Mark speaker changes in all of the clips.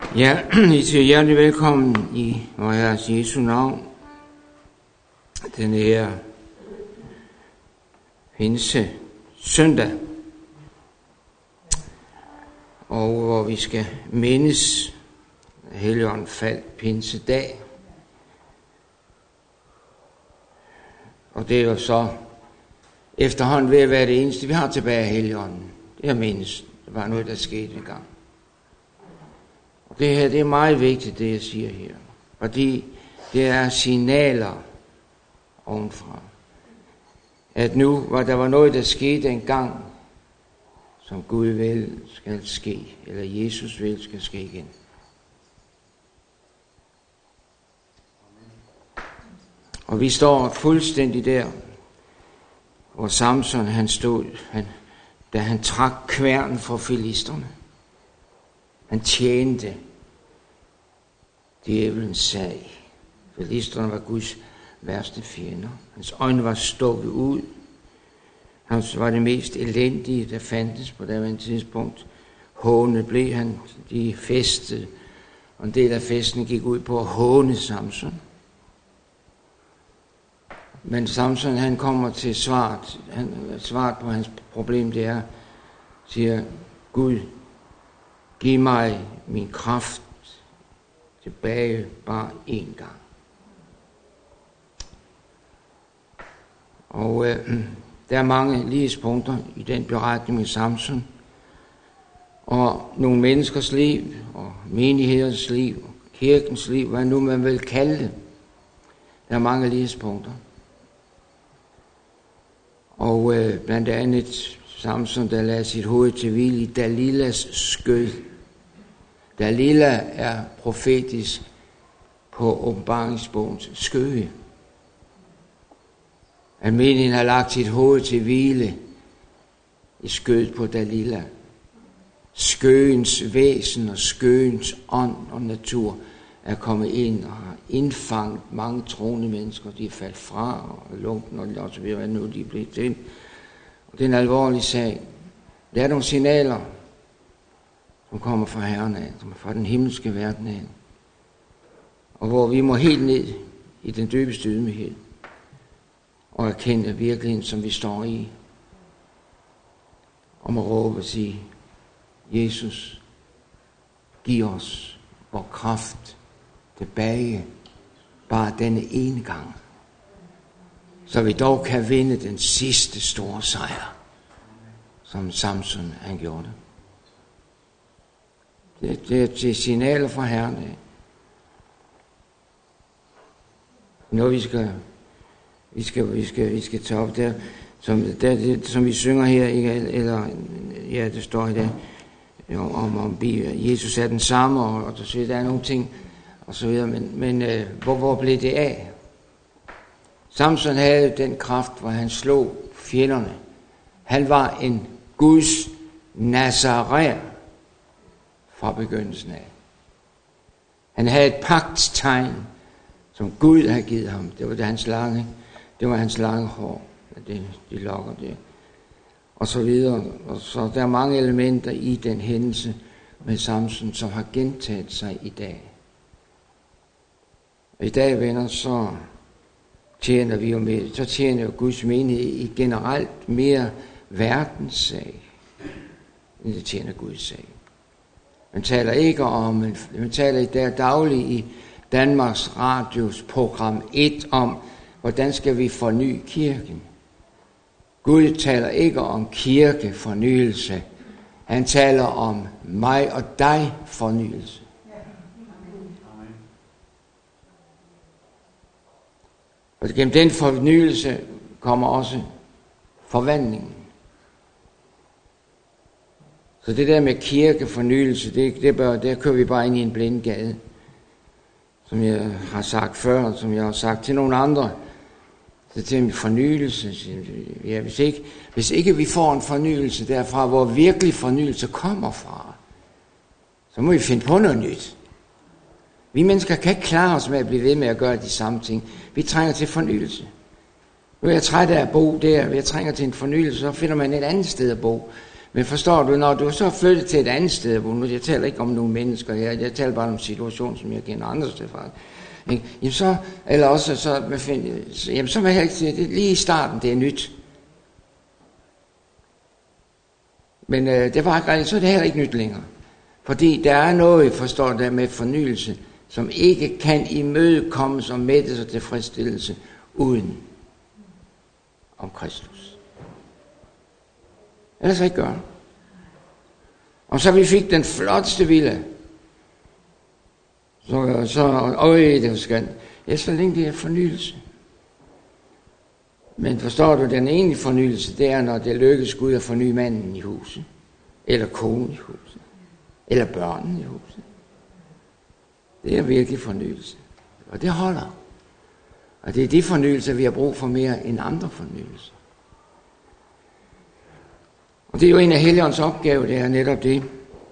Speaker 1: Ja, I siger hjertelig velkommen i vor Herres Jesu navn. Den her pinse søndag, og hvor vi skal mindes Helligånden faldt pinsedag. Og det er jo så efterhånden ved at være det eneste, vi har tilbage af Helligånden. Det er mindes. Det var noget, der skete en gang. Og det her, det er meget vigtigt, det jeg siger her. Fordi det er signaler ovenfra. At nu, hvor der var noget, der skete engang, som Gud vil skal ske, eller Jesus vil skal ske igen. Og vi står fuldstændig der, hvor Samson han stod, da han trak kværnen for filisterne. Han tjente djævelens sag. Filisterne var Guds værste fjender. Hans øjne var stukket ud. Han var det mest elendige, der fandtes på det tidspunkt. Hånet blev han, de festede, og en del af festen gik ud på at håne Samson. Men Samson, han kommer til svaret på hans problem, det er, siger, Gud, giv mig min kraft tilbage bare én gang. Og der er mange lighedspunkter i den beretning med Samson. Og nogle menneskers liv, og menigheders liv, og kirkens liv, hvad nu man vil kalde det. Der er mange lighedspunkter. Og blandt andet Samson, der lagde sit hoved til hvile i Dalilas skød. Dalila er profetisk på åbenbaringsbogens skød. At menigheden har lagt sit hoved til hvile i skødet på Dalila. Skøens væsen og skøens ånd og natur er kommet ind og har indfanget mange troende mennesker. De er faldt fra og lunken og så videre, nu de er blevet til. Og det er en alvorlig sag. Der er nogle signaler, som kommer fra Herren af, som fra den himmelske verden af. Og hvor vi må helt ned i den dybeste ydmyghed og erkende virkeligheden, som vi står i. Og må råbe og sige, Jesus, giv os vor kraft tilbage, bare denne ene gang, så vi dog kan vinde den sidste store sejr, som Samson han gjorde det. Det er signaler fra Herren af. Noget vi skal tage op der, som vi synger her, ikke? Eller ja, det står i det om Jesus er den samme, og så der er nogle ting og så videre, men hvor blev det af? Samson havde den kraft, hvor han slog fjenderne. Han var en Guds nazaræer fra begyndelsen af. Han havde et pagtstegn, som Gud havde givet ham. Det var hans lange hår, de lokker der. Og så videre. Og så der er mange elementer i den hændelse med Samson, som har gentaget sig i dag. Og i dag, venner, så tjener jo Guds menighed i generelt mere verdens sag, end det tjener Guds sag. Man taler i dag dagligt i Danmarks Radios program 1 om, hvordan skal vi forny kirken. Gud taler ikke om kirkefornyelse. Han taler om mig og dig fornyelse. Og gennem den fornyelse kommer også forvandlingen. Så det der med kirkefornyelse, der kører vi bare ind i en blindgade. Som jeg har sagt før, og som jeg har sagt til nogle andre. Så til en fornyelse. Ja, hvis ikke vi får en fornyelse derfra, hvor virkelig fornyelse kommer fra, så må vi finde på noget nyt. Vi mennesker kan ikke klare os med at blive ved med at gøre de samme ting. Vi trænger til fornyelse. Nu er jeg træt af at bo der, jeg trænger til en fornyelse, så finder man et andet sted at bo. Men forstår du, når du så er flyttet til et andet sted, hvor nu jeg taler ikke om nogle mennesker, jeg taler bare om situationen, som jeg kender andre steder fra. Jamen så, eller også så vil jeg ikke sige, det lige i starten, det er nyt. Men det var ikke rigtigt, så er det heller ikke nyt længere. Fordi der er noget, forstår der med fornyelse, som ikke kan imødekommes og mættes og tilfredsstillelse uden om Kristus. Ellers ikke gøre. Og så vi fik den flotteste villa. Det var skønt. Så længe det er fornyelse. Men forstår du, den egentlige fornyelse, det er, når det lykkes Gud at forny manden i huset. Eller konen i huset. Eller børnene i huset. Det er virkelig fornyelse. Og det holder. Og det er de fornyelser, vi har brug for mere end andre fornyelser. Og det er jo en af Helligåndens opgaver, det er netop det.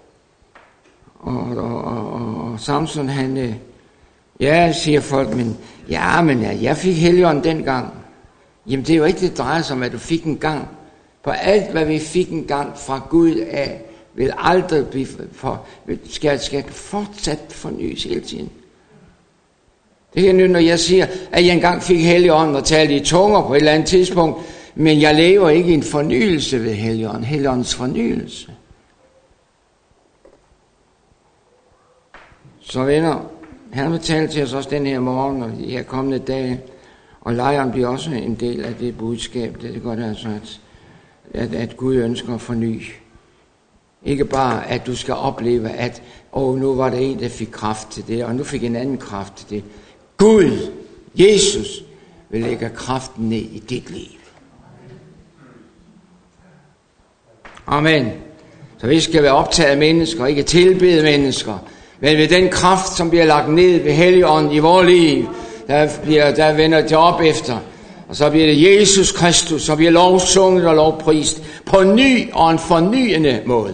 Speaker 1: Og Samson, han, siger folk, men jeg fik Helligånden dengang. Jamen det er jo ikke det, drejer sig om, at du fik en gang. For alt, hvad vi fik en gang fra Gud af, vil aldrig blive skal fortsat fornyes hele tiden. Det er nu, når jeg siger, at jeg engang fik Helligånden og talte i tunger på et eller andet tidspunkt, men jeg lever ikke i en fornyelse ved Helligånden. Helligåndens fornyelse. Så venner, han vil tale til os også den her morgen og de her kommende dage, og lejren bliver også en del af det budskab. Det er godt altså, at Gud ønsker at forny. Ikke bare, at du skal opleve, at nu var der en, der fik kraft til det, og nu fik en anden kraft til det. Gud, Jesus, vil lægge kraften ned i dit liv. Amen. Så vi skal være optaget af mennesker, ikke tilbede mennesker, men ved den kraft, som bliver lagt ned ved Helligånden i vores liv, der vender det op efter. Og så bliver det Jesus Kristus, så bliver lovsunget og lovprist på ny og en fornyende måde.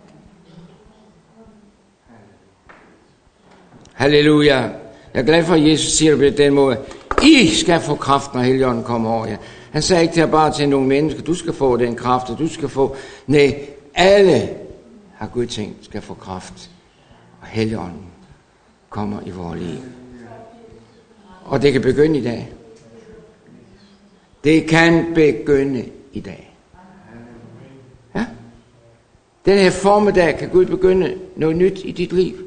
Speaker 1: Halleluja. Jeg er glad for, at Jesus siger det på den måde. I skal få kraft, når Helligånden kommer over jer. Han sagde ikke bare til nogle mennesker, du skal få den kraft, og du skal få. Nej, alle har Gud tænkt, skal få kraft. Og Helligånden kommer i vores liv. Og det kan begynde i dag. Det kan begynde i dag. Ja? Den her formiddag kan Gud begynde noget nyt i dit liv.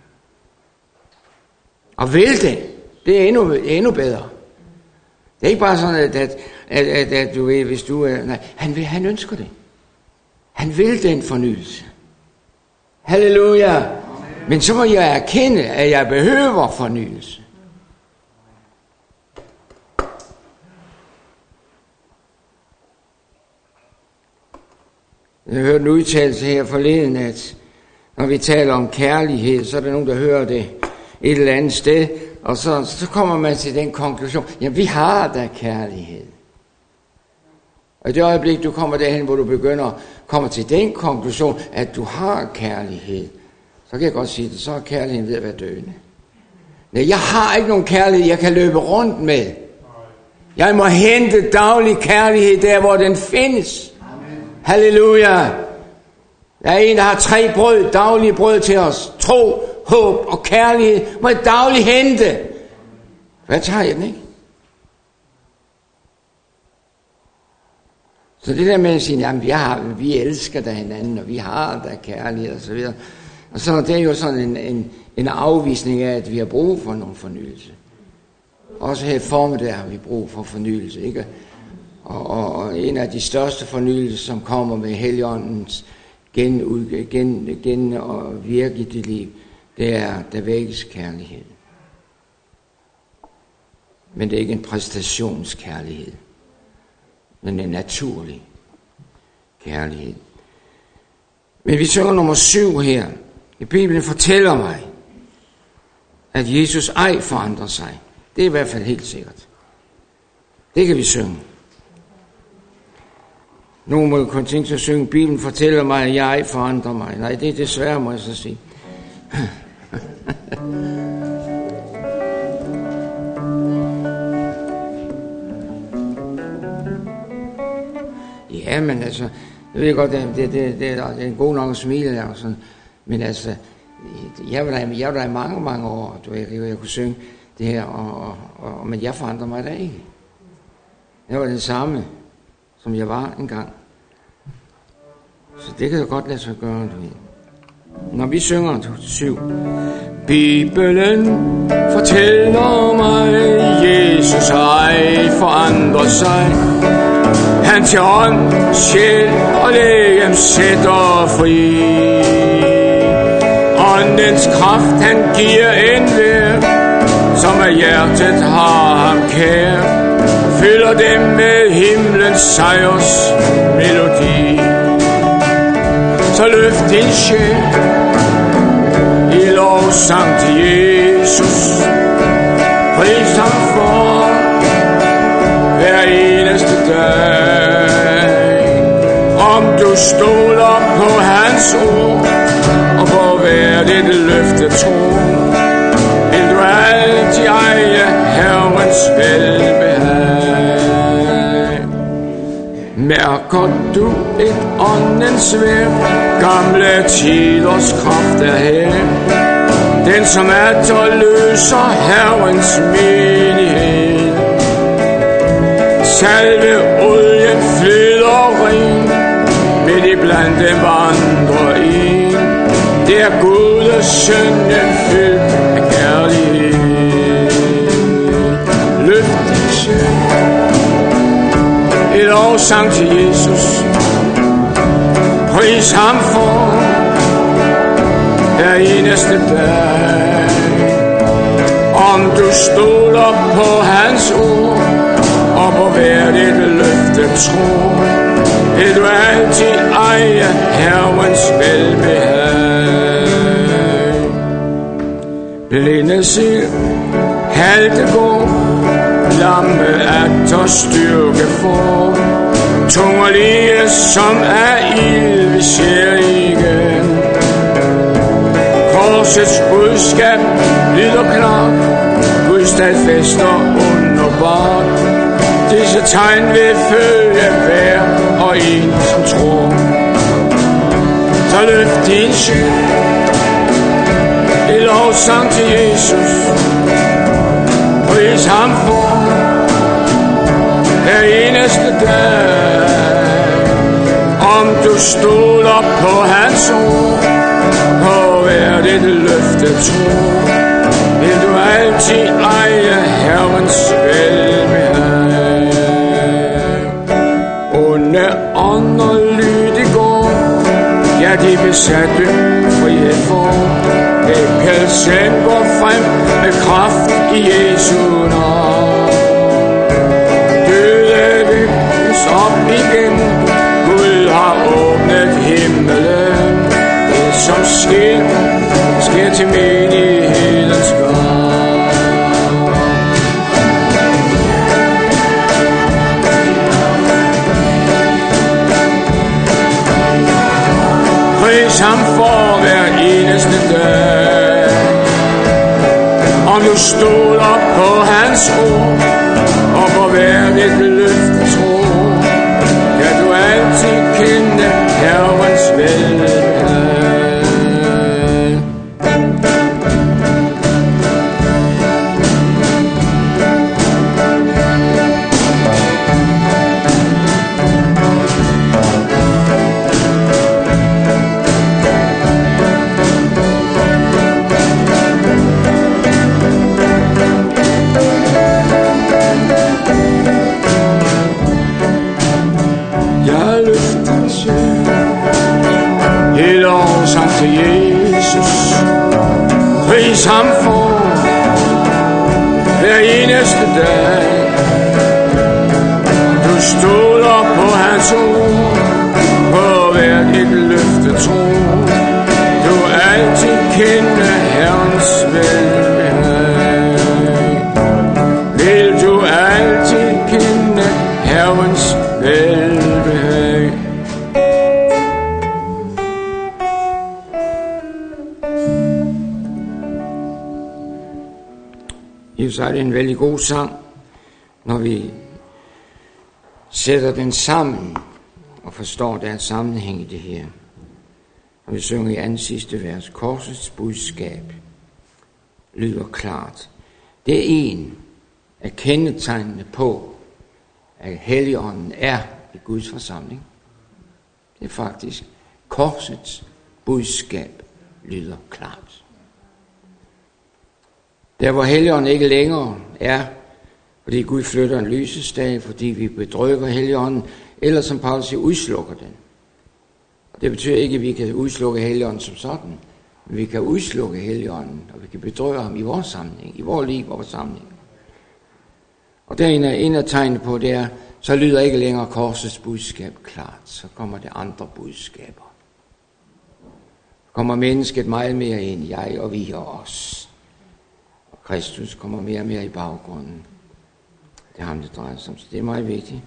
Speaker 1: Og vil det er endnu bedre. Det er ikke bare sådan, at du ved, hvis du er... Nej, han ønsker det. Han vil den fornyelse. Halleluja. Men så må jeg erkende, at jeg behøver fornyelse. Jeg hørte en udtalelse her forleden, at når vi taler om kærlighed, så er der nogen, der hører det et eller andet sted, og så kommer man til den konklusion, jamen vi har da kærlighed. Og i det øjeblik, du kommer derhen, hvor du kommer til den konklusion, at du har kærlighed, så kan jeg godt sige det, så er kærligheden ved at være døende. Nej, jeg har ikke nogen kærlighed, jeg kan løbe rundt med. Jeg må hente daglig kærlighed der, hvor den findes. Halleluja. Der er en, der har 3 brød, daglige brød til os. Tro, håb og kærlighed må jeg dagligt hente. Hvad tager jeg den, ikke? Så det der med at sige, jamen vi elsker da hinanden, og vi har da kærlighed og så videre. Og så det er jo sådan en afvisning af, at vi har brug for nogle fornyelse. Også her i formiddag har vi brug for fornyelse, ikke? Og en af de største fornyelser, som kommer med Helligåndens gen og virke i dit liv, det er, der vækkes kærlighed. Men det er ikke en præstationskærlighed, men en naturlig kærlighed. Men vi synger nummer 7 her. I Bibelen fortæller mig, at Jesus ej forandrer sig. Det er i hvert fald helt sikkert. Det kan vi synge. Nogle må kun tænke sig at synge, Bibelen fortæller mig, at jeg forandrer mig. Nej, det er desværre, må jeg så sige. Ja, men altså, Jeg ved godt, det er en god nok at smile, og sådan, men altså, jeg var der i mange år, jeg kunne synge det her, men jeg forandrer mig da ikke. Jeg var den samme, som jeg var engang. Så det kan jo godt lade sig gøre, du ved. Når vi synger 7. Bibelen fortæller mig, Jesus ej forandrer sig. Han til ånd, sjæl og legem sætter fri. Åndens kraft han giver enhver, som af hjertet har ham kær. Fylder dem med himlens sejrs melodi. Så løft din sjæl i lovsang til Jesus. Pris ham for hver eneste dag. Om du stoler på hans ord og på hver dit løfte tro, vil du altid eje Herrens velbehag. Mærker du et åndens væv, gamle tiders kraft er her. Den som atter løser Herrens menighed. Salve olien flyder ren, midt i blandt dem vandrer en. Det er Guds sønnen fyldt af kærlighed. Løft din sjæl i lovsang til Jesus. Pris ham for hver eneste dag. Om du stoler på hans ord og på hver dit løfte tro, vil du altid eje Herrens velbehag. Blinde se, halte gå, lamme atter styrke for. Tungerlige som er ild, vi ser igen. Korsets budskab lyder klart, Gud stadfæster underbart. Disse tegn vil følge hver og en som tror. Så løft din sjæl i lovsang til Jesus. Pris ham for hver eneste dag. Om du stoler på hans ord, på hver dit løfte tro, vil du altid eje Herrens velbehag. Onde ånder lydig går, ja de besatte frihed for. Vækkelsen går frem med kraft i Jesu navn. Døde vækkes op igen, Gud har åbnet himmelen. Det som sker, sker til menighedens gavn. Pris ham for hver eneste dag. Om du stoler på hans ord og på hver dit løfte tro, kan du altid kende Herrens velbehag. Til Jesus, pris ham for hver eneste dag. Du stoler på hans ord, på hver et løfte tro. Du altid kende Herrens velbehag. Vil du altid kende Herrens velbehag. Så er det en vældig god sang, når vi sætter den sammen og forstår, der er sammenhæng i det her. Og vi synger i anden sidste vers, korsets budskab lyder klart. Det er en af kendetegnene på, at Helligånden er i Guds forsamling. Det er faktisk, korsets budskab lyder klart. Der hvor Helligånden ikke længere er, fordi Gud flytter en lysestage, fordi vi bedrøver Helligånden, eller som Paulus siger, udslukker den. Og det betyder ikke, at vi kan udslukke Helligånden som sådan, men vi kan udslukke Helligånden, og vi kan bedrøve ham i vores sammenhæng, i vores liv, vores sammenhæng. Og der er en af tegnene på, det er, så lyder ikke længere korsets budskab klart, så kommer det andre budskaber. Så kommer mennesket meget mere ind, jeg og vi og os. Og Kristus kommer mere og mere i baggrunden. Det er ham, det drejer sig om, så det er meget vigtigt.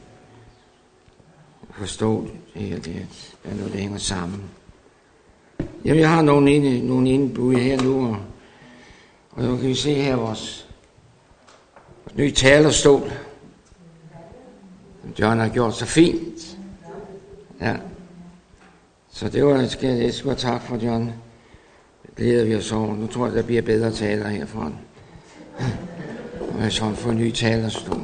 Speaker 1: Forstå det her, det er noget, der hænger sammen. Jamen, jeg har nogle indbud her nu, og nu kan vi se her vores nye talerstol, som John har gjort så fint. Ja. Så det var jeg skal tak for, John. Det glæder vi os over. Nu tror jeg, der bliver bedre taler herfra. Og jeg så får en ny talerstol.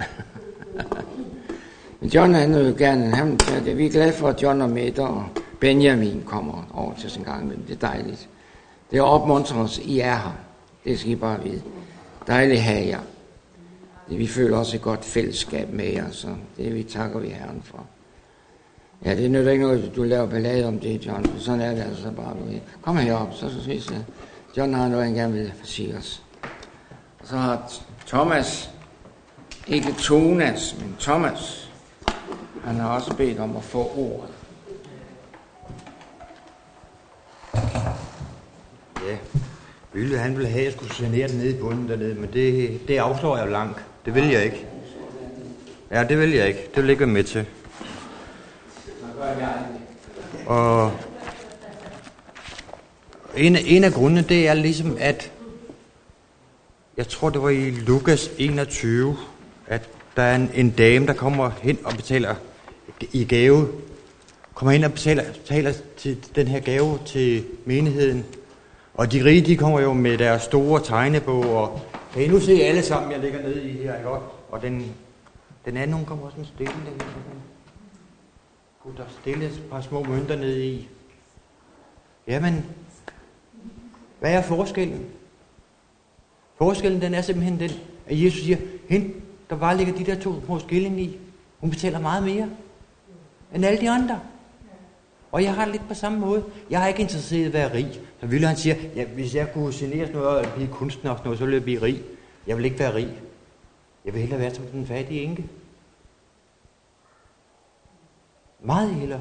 Speaker 1: Men John han vil gerne, vi er glade for, at John og Mette og Benjamin kommer over til sin gang. Det er dejligt. Det er opmuntret os, I er her. Det skal I bare vide. Dejligt at have jer. Vi føler også et godt fællesskab med jer, så det takker vi Herren for. Ja, det nytter ikke noget, du laver ballade om det, John. Sådan er det altså bare. Kom herop, så synes jeg. John har noget, han gerne vil sige os. Og så har Thomas, ikke Thomas, men Thomas, han har også bedt om at få ordet.
Speaker 2: Ja, han ville have, at jeg skulle sanere den nede i bunden dernede, men det afslår jeg langt. Det vil jeg ikke. Ja, det vil jeg ikke. Det vil jeg ikke være med til. Og en af grundene, det er ligesom, at jeg tror, det var i Lukas 21, at der er en dame, der kommer hen og betaler i gave. Kommer hen og betaler til den her gave til menigheden. Og de rige, de kommer jo med deres store tegnebog, og kan I nu se alle sammen, jeg ligger nede i her, ikke også? Og den anden, hun kommer også med stille der. Der er stille et par små mønter nede i. Jamen, hvad er forskellen? Forskellen, den er simpelthen den, at Jesus siger, hende, der bare ligger de der 2 små skilling i, hun betaler meget mere end alle de andre. Og jeg har det lidt på samme måde. Jeg har ikke interesseret i at være rig. Så Ville han siger, ja, hvis jeg kunne genere sådan noget og blive kunstner og sådan noget, så ville jeg blive rig. Jeg vil ikke være rig. Jeg vil hellere være som den fattige enke. Meget hellere.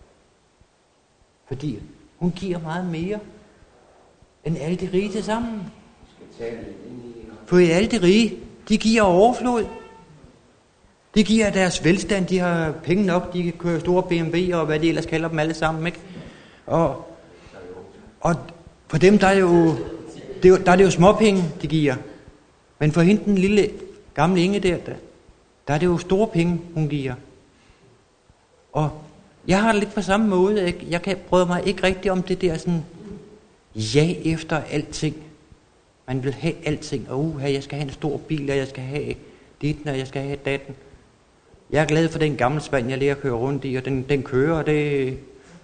Speaker 2: Fordi hun giver meget mere end alle de rige til sammen. For alle de rige, de giver overflod. De giver deres velstand, de har penge nok, de kan køre store BMW'er og hvad de ellers kalder dem alle sammen, ikke? Og for dem, der er det jo småpenge, de giver. Men for hende, den lille gamle Inge der er det jo store penge, hun giver. Og jeg har det lidt på samme måde. Jeg bryder mig ikke rigtig om det der sådan, ja efter alting. Man vil have alting. Jeg skal have en stor bil, og jeg skal have ditten, og jeg skal have datten. Jeg er glad for den gamle spand, jeg lærer at køre rundt i, og den kører, og det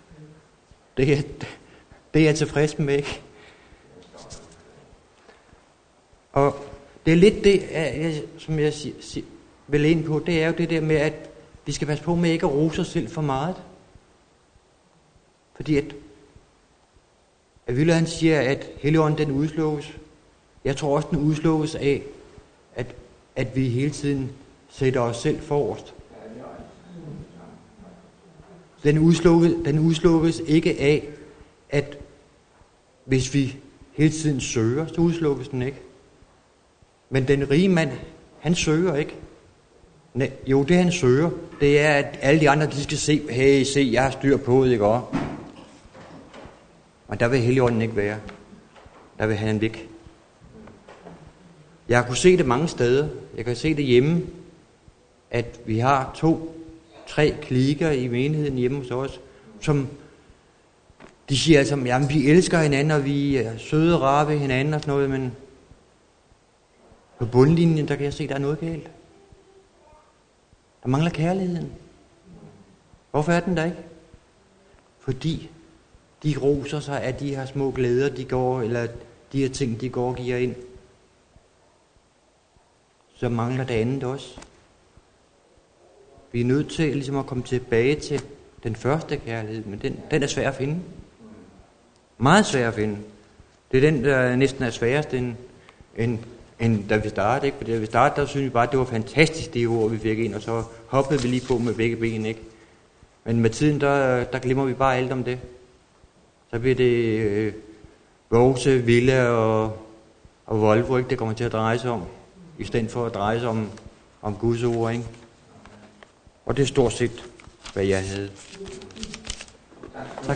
Speaker 2: er jeg tilfreds med, ikke? Og det er lidt det, som jeg vil ind på, det er jo det der med, at vi skal passe på med ikke at rose os selv for meget. Fordi at Ville han siger, at Helligånden den udslukkes. Jeg tror også, den udslukkes af, at vi hele tiden sætter os selv forrest. Den udslukkes ikke af, at hvis vi hele tiden søger, så udslukkes den ikke. Men den rige mand, han søger ikke. Jo, det han søger, det er, at alle de andre, de skal se, hey, se, jeg har styr på det, ikke også? Og der vil Helligånden ikke være. Der vil han væk. Jeg har kunnet se det mange steder. Jeg kan se det hjemme, at vi har 3 klikker i menigheden hjemme hos os, som de siger altså, jamen vi elsker hinanden, og vi er søde og rare ved hinanden og sådan noget, men på bundlinjen, der kan jeg se, der er noget galt. Der mangler kærligheden. Hvorfor er den der ikke? Fordi de roser sig af de her små glæder, de går, eller de her ting, de går og giver ind. Så mangler det andet også. Vi er nødt til ligesom at komme tilbage til den første kærlighed, men den er svær at finde. Meget svær at finde. Det er den, der næsten er sværest end da vi startede. Ikke? Fordi da vi startede, der synes vi bare, at det var fantastisk, det ord, vi fik ind, og så hoppede vi lige på med begge ben. Ikke? Men med tiden, der glemmer vi bare alt om det. Så bliver det Vose, Villa og Volvo, ikke? Det kommer til at dreje sig om, i stedet for at dreje sig om Guds ord. Ikke? Og det er stort set, hvad jeg havde. Tak.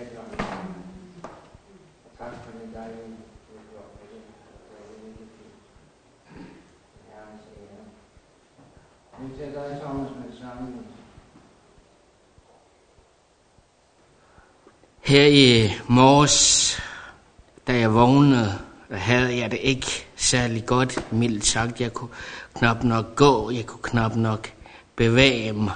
Speaker 3: Her i morges, da jeg vågnede, havde jeg det ikke særlig godt, mildt sagt. Jeg kunne knap nok gå, jeg kunne knap nok bevæge mig.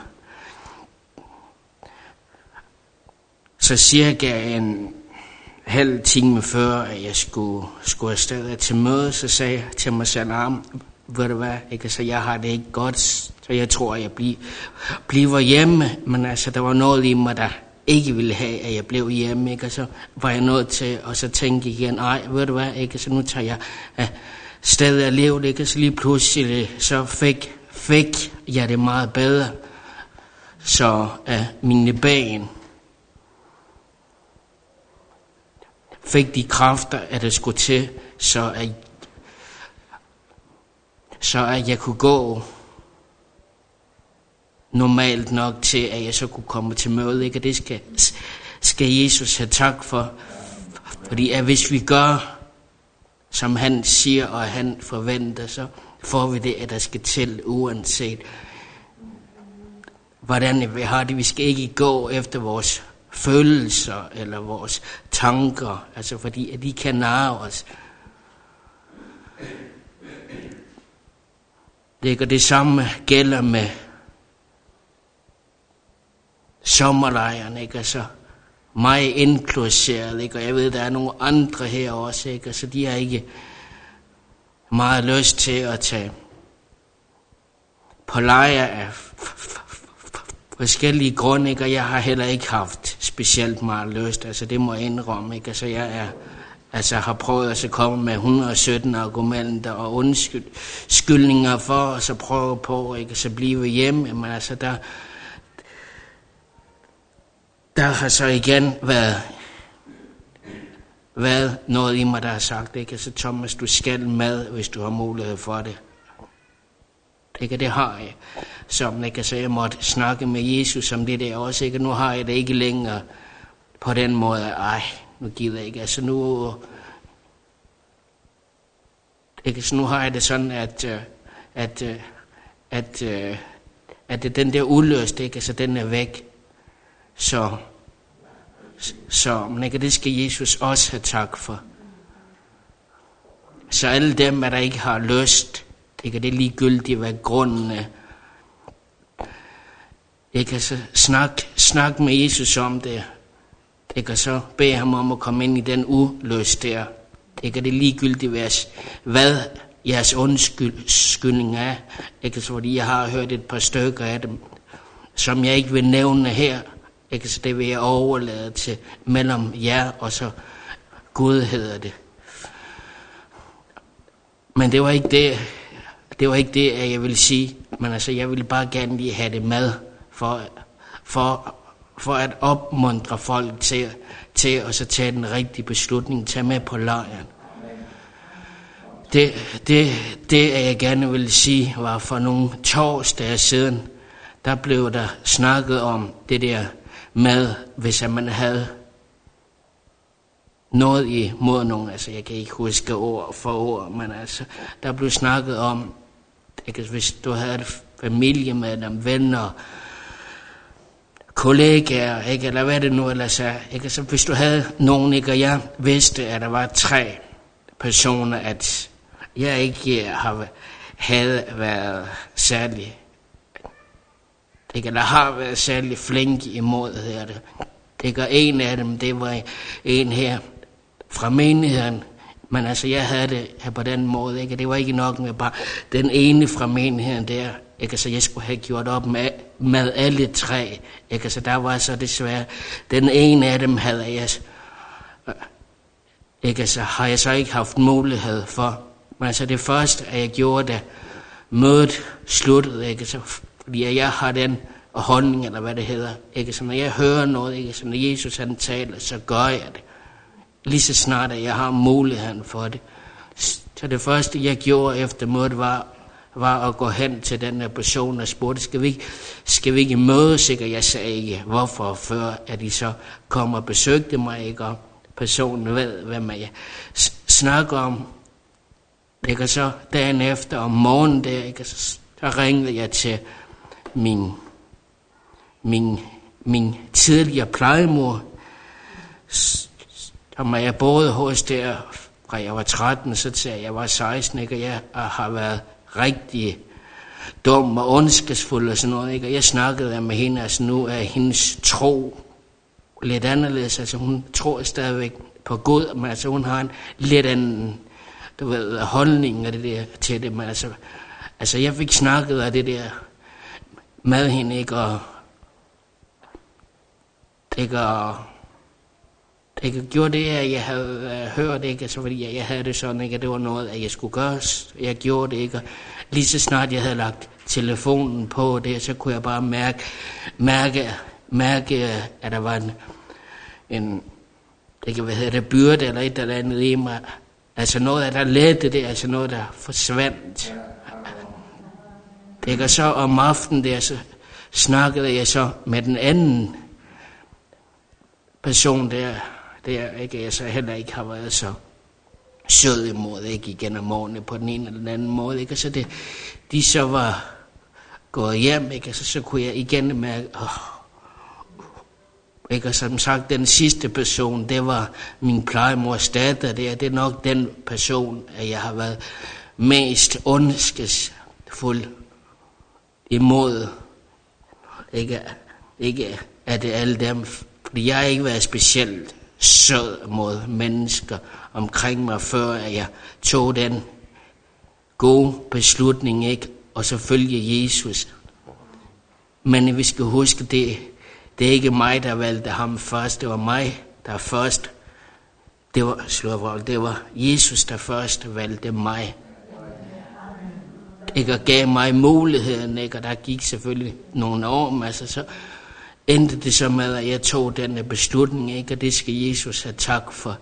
Speaker 3: Så cirka en halv time før, at jeg skulle afsted til møde, så sagde jeg til mig selv, ved du hvad, ikke? Så jeg har det ikke godt, så jeg tror, at jeg bliver hjemme. Men altså, der var noget i mig, der ikke ville have, at jeg blev hjemme, ikke? Og så var jeg nødt til at så tænke igen, ved du hvad, ikke? Så nu tager jeg stedet af livet, ikke? Så lige pludselig, så fik jeg det meget bedre. Så mine ben fik de kræfter, at det skulle til, så at jeg kunne gå normalt nok til, at jeg så kunne komme til møde, ikke? Og det skal Jesus have tak for. Fordi at hvis vi gør, som han siger, og han forventer, så får vi det, at der skal til, uanset hvordan vi har det. Vi skal ikke gå efter vores følelser, eller vores tanker, altså fordi at de kan narre os. Det samme gælder med sommerlejren, ikke? Altså mig inkluseret, ikke? Og jeg ved, der er nogle andre her også, ikke? Så de har ikke meget lyst til at tage på lejr af forskellige grunde, ikke? Og jeg har heller ikke haft specielt meget lyst, altså det må jeg indrømme, ikke? Altså jeg har prøvet at komme med 117 argumenter og undskyldninger for, og så prøve på, ikke? Så blive hjemme, men altså der har så igen været noget i mig, der har sagt, ikke? Altså Thomas, du skal med, hvis du har mulighed for det. Ikke? Det har jeg. Som ikke? Så jeg måtte snakke med Jesus om det der også, ikke? Nu har jeg det ikke længere på den måde, nu gider jeg ikke. Altså nu, ikke? Så nu har jeg det sådan, at den der ulyst, ikke? Altså den er væk. Men ikke? Det skal Jesus også have tak for. Så alle dem, der ikke har lyst, ikke? Det er ligegyldigt, hvad grunden er. Ikke? Så snak med Jesus om det. Ikke? Så bed ham om at komme ind i den ulyst der. Ikke? Det er ligegyldigt, hvad jeres undskyldning er. Ikke? Så fordi jeg har hørt et par stykker af dem, som jeg ikke vil nævne her. Ikke? Så det vil jeg overlade til mellem jer og så Gud hedder det. Men det var ikke det, at jeg ville sige. Men altså, jeg ville bare gerne lige have det med for at opmuntre folk til at så tage den rigtige beslutning, tage med på lejren. Det jeg gerne ville sige, var for nogle torsdage siden, der blev der snakket om det der med, hvis man havde noget imod nogen, altså jeg kan ikke huske ord for ord, men altså, der blev snakket om, ikke, hvis du havde familie med dem, venner, kollegaer, ikke, eller hvad det nu ellers er, ikke, så hvis du havde nogen, ikke, og jeg vidste, at der var 3 personer, at jeg ikke havde været særlig, ikke, eller har været særlig flink imod det. Ikke, og en af dem, det var en her fra menigheden, men altså jeg havde det her på den måde, ikke, det var ikke nok med bare den ene fra menigheden der, ikke, så jeg skulle have gjort op med alle 3, ikke, så der var så desværre, den ene af dem havde jeg, ikke, så har jeg så ikke haft mulighed for, men altså det første, at jeg gjorde, da mødet sluttede, ikke, så fordi jeg har den holdning, eller hvad det hedder, ikke, så når jeg hører noget, ikke, så når Jesus han taler, så gør jeg det, lige så snart, at jeg har muligheden for det. Så det første, jeg gjorde efter mødet, var at gå hen til den her person og spurgte, skal vi ikke mødes, ikke? Og jeg sagde ikke, hvorfor, før at de så kom og besøgte mig, ikke? Og personen ved, hvem jeg snakker om. Ikke? Og så dagen efter om morgenen der, ikke? Så ringede jeg til min tidligere plejemor, som jeg boede hos der, fra jeg var 13, så til jeg var 16, ikke? Og jeg har været rigtig dum og ondskabsfuld og sådan noget, ikke? Og jeg snakkede med hende, altså nu er hendes tro lidt anderledes, altså hun tror stadigvæk på Gud, men altså hun har en lidt anden, du ved, holdning af det der til det, men altså jeg fik snakket af det der med hende, ikke? Og det gjorde det, at jeg havde hørt, ikke? Altså, fordi jeg havde det sådan, ikke? At det var noget, at jeg skulle gøre. Jeg gjorde det, ikke? Og lige så snart jeg havde lagt telefonen på det, så kunne jeg bare mærke, at der var en byrde eller et eller andet i mig. Altså noget, der lette det, altså noget, der forsvandt. Det, og så om aftenen der, så snakkede jeg så med den anden person der ikke, jeg så heller ikke har været så sød imod, ikke, igennem årene på den ene eller den anden måde, ikke, og så de så var gået hjem, ikke, og så kunne jeg igen mærke, ikke, og som sagt, den sidste person, det var min plejemors datter, det er nok den person, at jeg har været mest ondskabsfuld imod, ikke at det alle dem, fordi jeg har ikke været specielt sød mod mennesker omkring mig, før at jeg tog den gode beslutning, ikke, og så følge Jesus. Men vi skal huske, det er ikke mig, der valgte ham først, det var mig, der først, det var Jesus, der først valgte mig. Ikke, og gav mig muligheden, ikke, og der gik selvfølgelig nogle år, men altså så endte det så med, at jeg tog denne beslutning, ikke, og det skal Jesus have tak for.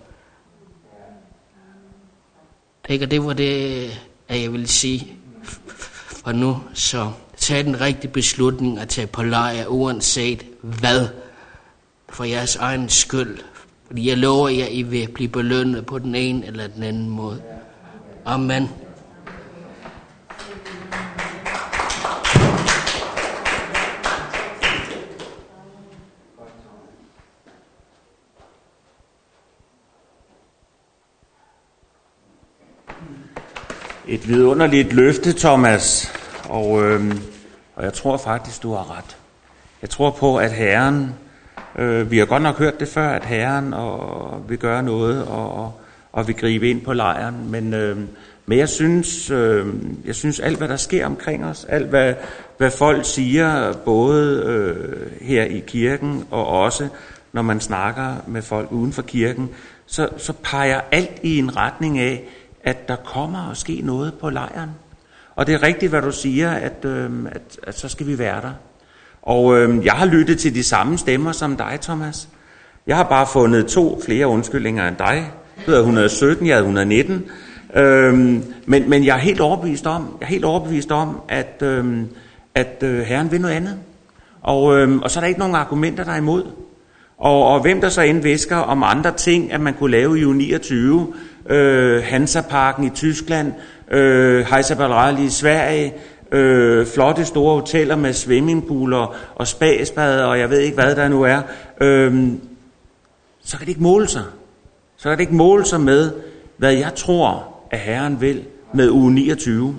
Speaker 3: Ikke, og det var det, at jeg ville sige for nu, så tag den rigtige beslutning at tage på lejr, uanset hvad, for jeres egen skyld. Fordi jeg lover jer, I vil blive belønnet på den ene eller den anden måde. Amen.
Speaker 4: Et vidunderligt løfte, Thomas, og jeg tror faktisk, du har ret. Jeg tror på, at Herren, vi har godt nok hørt det før, at Herren vil gøre noget og vil gribe ind på lejren, men jeg synes alt, hvad der sker omkring os, alt hvad folk siger, både her i kirken og også når man snakker med folk uden for kirken, så peger alt i en retning af, at der kommer at ske noget på lejren. Og det er rigtigt, hvad du siger, at så skal vi være der. Og jeg har lyttet til de samme stemmer som dig, Thomas. Jeg har bare fundet 2 flere undskyldninger end dig. Du havde 117, jeg havde 119. Men jeg er helt overbevist om, at Herren vil noget andet. Og så er der ikke nogen argumenter, der er imod. Og hvem der så end visker om andre ting, at man kunne lave i uge 29, Hansaparken i Tyskland, Heisabalrali i Sverige, flotte store hoteller med swimmingpooler og spasbad, og jeg ved ikke hvad der nu er, så kan det ikke måle sig. Så kan det ikke måle sig med, hvad jeg tror, at Herren vil med uge 29.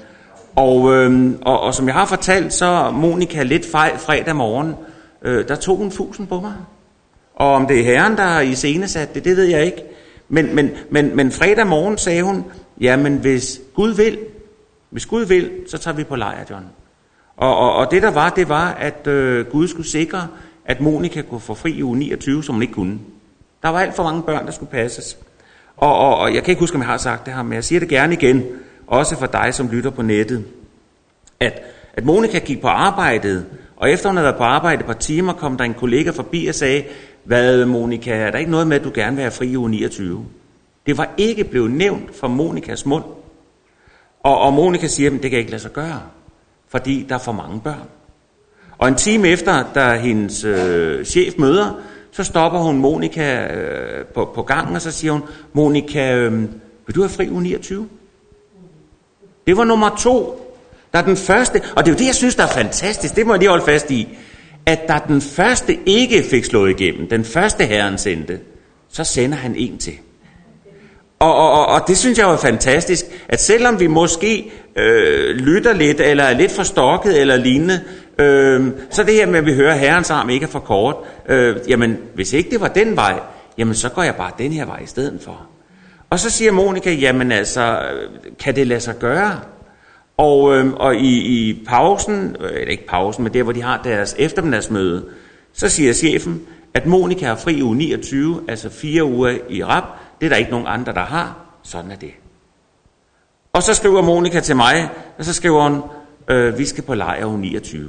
Speaker 4: Og som jeg har fortalt, så Monika lidt fejl fredag morgen, der tog hun fusen på mig. Og om det er Herren, der har iscenesat det, det ved jeg ikke. Men fredag morgen sagde hun, jamen hvis Gud vil, så tager vi på lejr, John. Og det der var, det var, at Gud skulle sikre, at Monika kunne få fri i uge 29, som hun ikke kunne. Der var alt for mange børn, der skulle passes. Og jeg kan ikke huske, om jeg har sagt det her, men jeg siger det gerne igen, også for dig, som lytter på nettet, at Monika gik på arbejdet, og efter hun havde været på arbejde et par timer, kom der en kollega forbi og sagde, hvad Monika, er der ikke noget med, at du gerne vil have fri i uge 29? Det var ikke blevet nævnt fra Monikas mund. Og Monika siger, at det kan ikke lade sig gøre, fordi der er for mange børn. Og en time efter, da hendes chef møder, så stopper hun Monika på gangen, og så siger hun, Monika, vil du have fri uge 29? Det var nummer 2. Der er den første, og det er jo det, jeg synes, der er fantastisk, det må jeg lige holde fast i, at da den første ikke fik slået igennem, den første Herren sendte, så sender han en til. Og det synes jeg var fantastisk, at selvom vi måske lytter lidt, eller er lidt forstokket, eller lignende, så det her med, at vi hører Herrens arm ikke er for kort, jamen hvis ikke det var den vej, jamen så går jeg bare den her vej i stedet for. Og så siger Monika, jamen altså, kan det lade sig gøre? Og i pausen, eller ikke pausen, men der hvor de har deres eftermiddagsmøde, så siger chefen, at Monika har fri uge 29, altså 4 uger i rap. Det er der ikke nogen andre, der har. Sådan er det. Og så skriver Monika til mig, og så skriver hun, vi skal på lejr uge 29.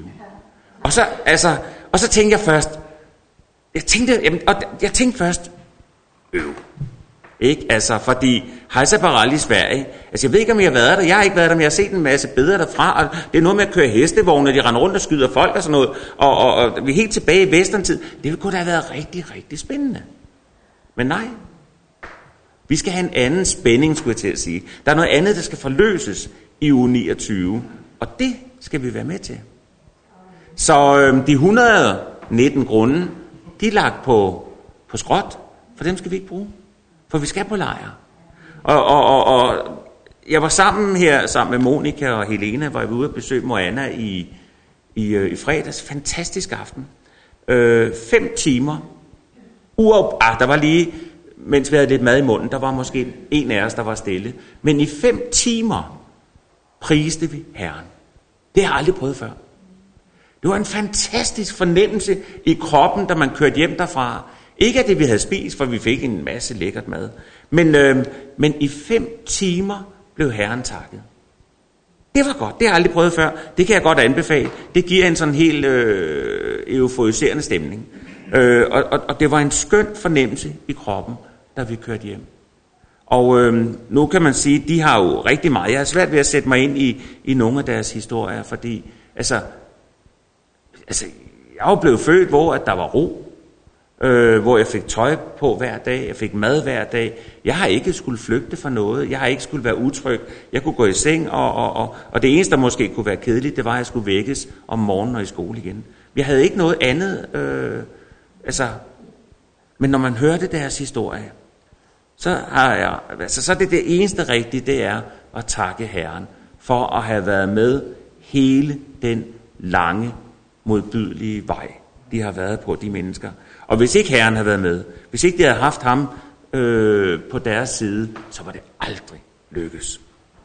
Speaker 4: Og så tænkte jeg først, jeg tænkte først, ikke? Altså, fordi Hejsa Barral i Sverige, altså jeg ved ikke, om jeg har været der, jeg har ikke været der, men jeg har set en masse billeder derfra, og det er noget med at køre hestevogne, de render rundt og skyder folk og sådan noget, og vi er helt tilbage i westerntid. Det kunne da have været rigtig, rigtig spændende. Men nej, vi skal have en anden spænding, skulle jeg til at sige. Der er noget andet, der skal forløses i uge 29, og det skal vi være med til. Så de 119 grunde, de er lagt på skråt, for dem skal vi ikke bruge. For vi skal på lejr. Og jeg var sammen med Monika og Helena, hvor jeg var ude at besøge Moana i fredags. Fantastisk aften. 5 timer. Der var lige, mens vi havde lidt mad i munden, der var måske en af os, der var stille. Men i 5 timer priste vi Herren. Det har jeg aldrig prøvet før. Det var en fantastisk fornemmelse i kroppen, da man kørte hjem derfra. Ikke af det, vi havde spist, for vi fik en masse lækkert mad. Men i 5 timer blev Herren takket. Det var godt, det har jeg aldrig prøvet før. Det kan jeg godt anbefale. Det giver en sådan helt euforiserende stemning. Og det var en skøn fornemmelse i kroppen, da vi kørte hjem. Og nu kan man sige, de har jo rigtig meget. Jeg har svært ved at sætte mig ind i nogle af deres historier, fordi altså jeg er jo blevet født, hvor at der var ro. Hvor jeg fik tøj på hver dag, jeg fik mad hver dag. Jeg har ikke skulle flygte fra noget, jeg har ikke skulle være utryg. Jeg kunne gå i seng, og det eneste, der måske kunne være kedeligt, det var, at jeg skulle vækkes om morgenen og i skole igen. Jeg havde ikke noget andet. Men når man hørte deres historie, så er det eneste rigtige, det er at takke Herren for at have været med hele den lange, modbydelige vej, de har været på, de mennesker. Og hvis ikke Herren havde været med, hvis ikke de havde haft ham på deres side, så var det aldrig lykkes.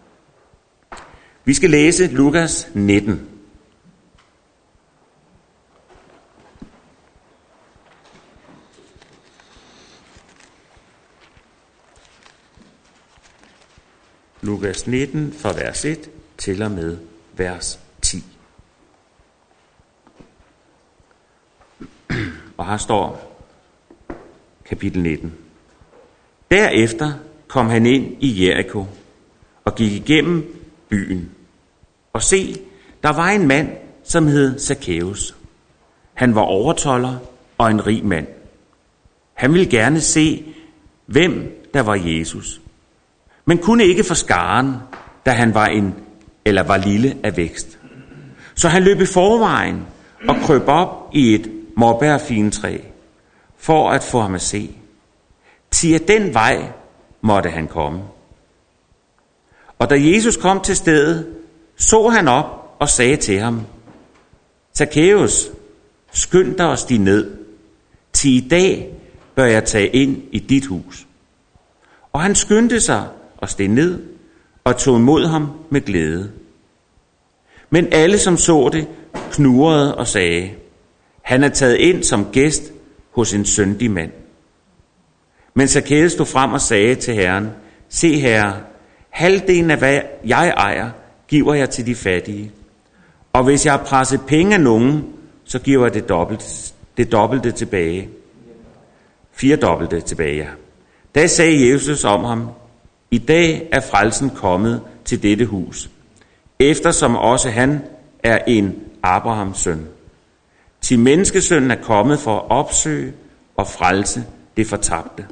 Speaker 4: Vi skal læse Lukas 19. Lukas 19 fra vers 1 til og med vers 10. Og her står kapitel 19. Derefter kom han ind i Jericho og gik igennem byen. Og se, der var en mand, som hed Zacchaeus. Han var overtolder og en rig mand. Han ville gerne se, hvem der var Jesus, men kunne ikke få skaren, da han var en eller var lille af vækst. Så han løb i forvejen og krøb op i et morbærfintræ for at få ham at se. Til at den vej måtte han komme. Og da Jesus kom til stedet, så han op og sagde til ham: Zakæus, skynd dig og stig ned. Til i dag bør jeg tage ind i dit hus. Og han skyndte sig og steg ned og tog imod ham med glæde. Men alle, som så det, knurrede og sagde: Han er taget ind som gæst hos en syndig mand. Men Zakæus stod frem og sagde til Herren: Se, Herre, halvdelen af hvad jeg ejer, giver jeg til de fattige. Og hvis jeg har presset penge af nogen, så giver jeg det dobbelte tilbage. 4-dobbelte tilbage, ja. Da sagde Jesus om ham: I dag er frelsen kommet til dette hus, eftersom også han er en Abrahams søn. Til menneskesønnen er kommet for at opsøge og frelse det fortabte.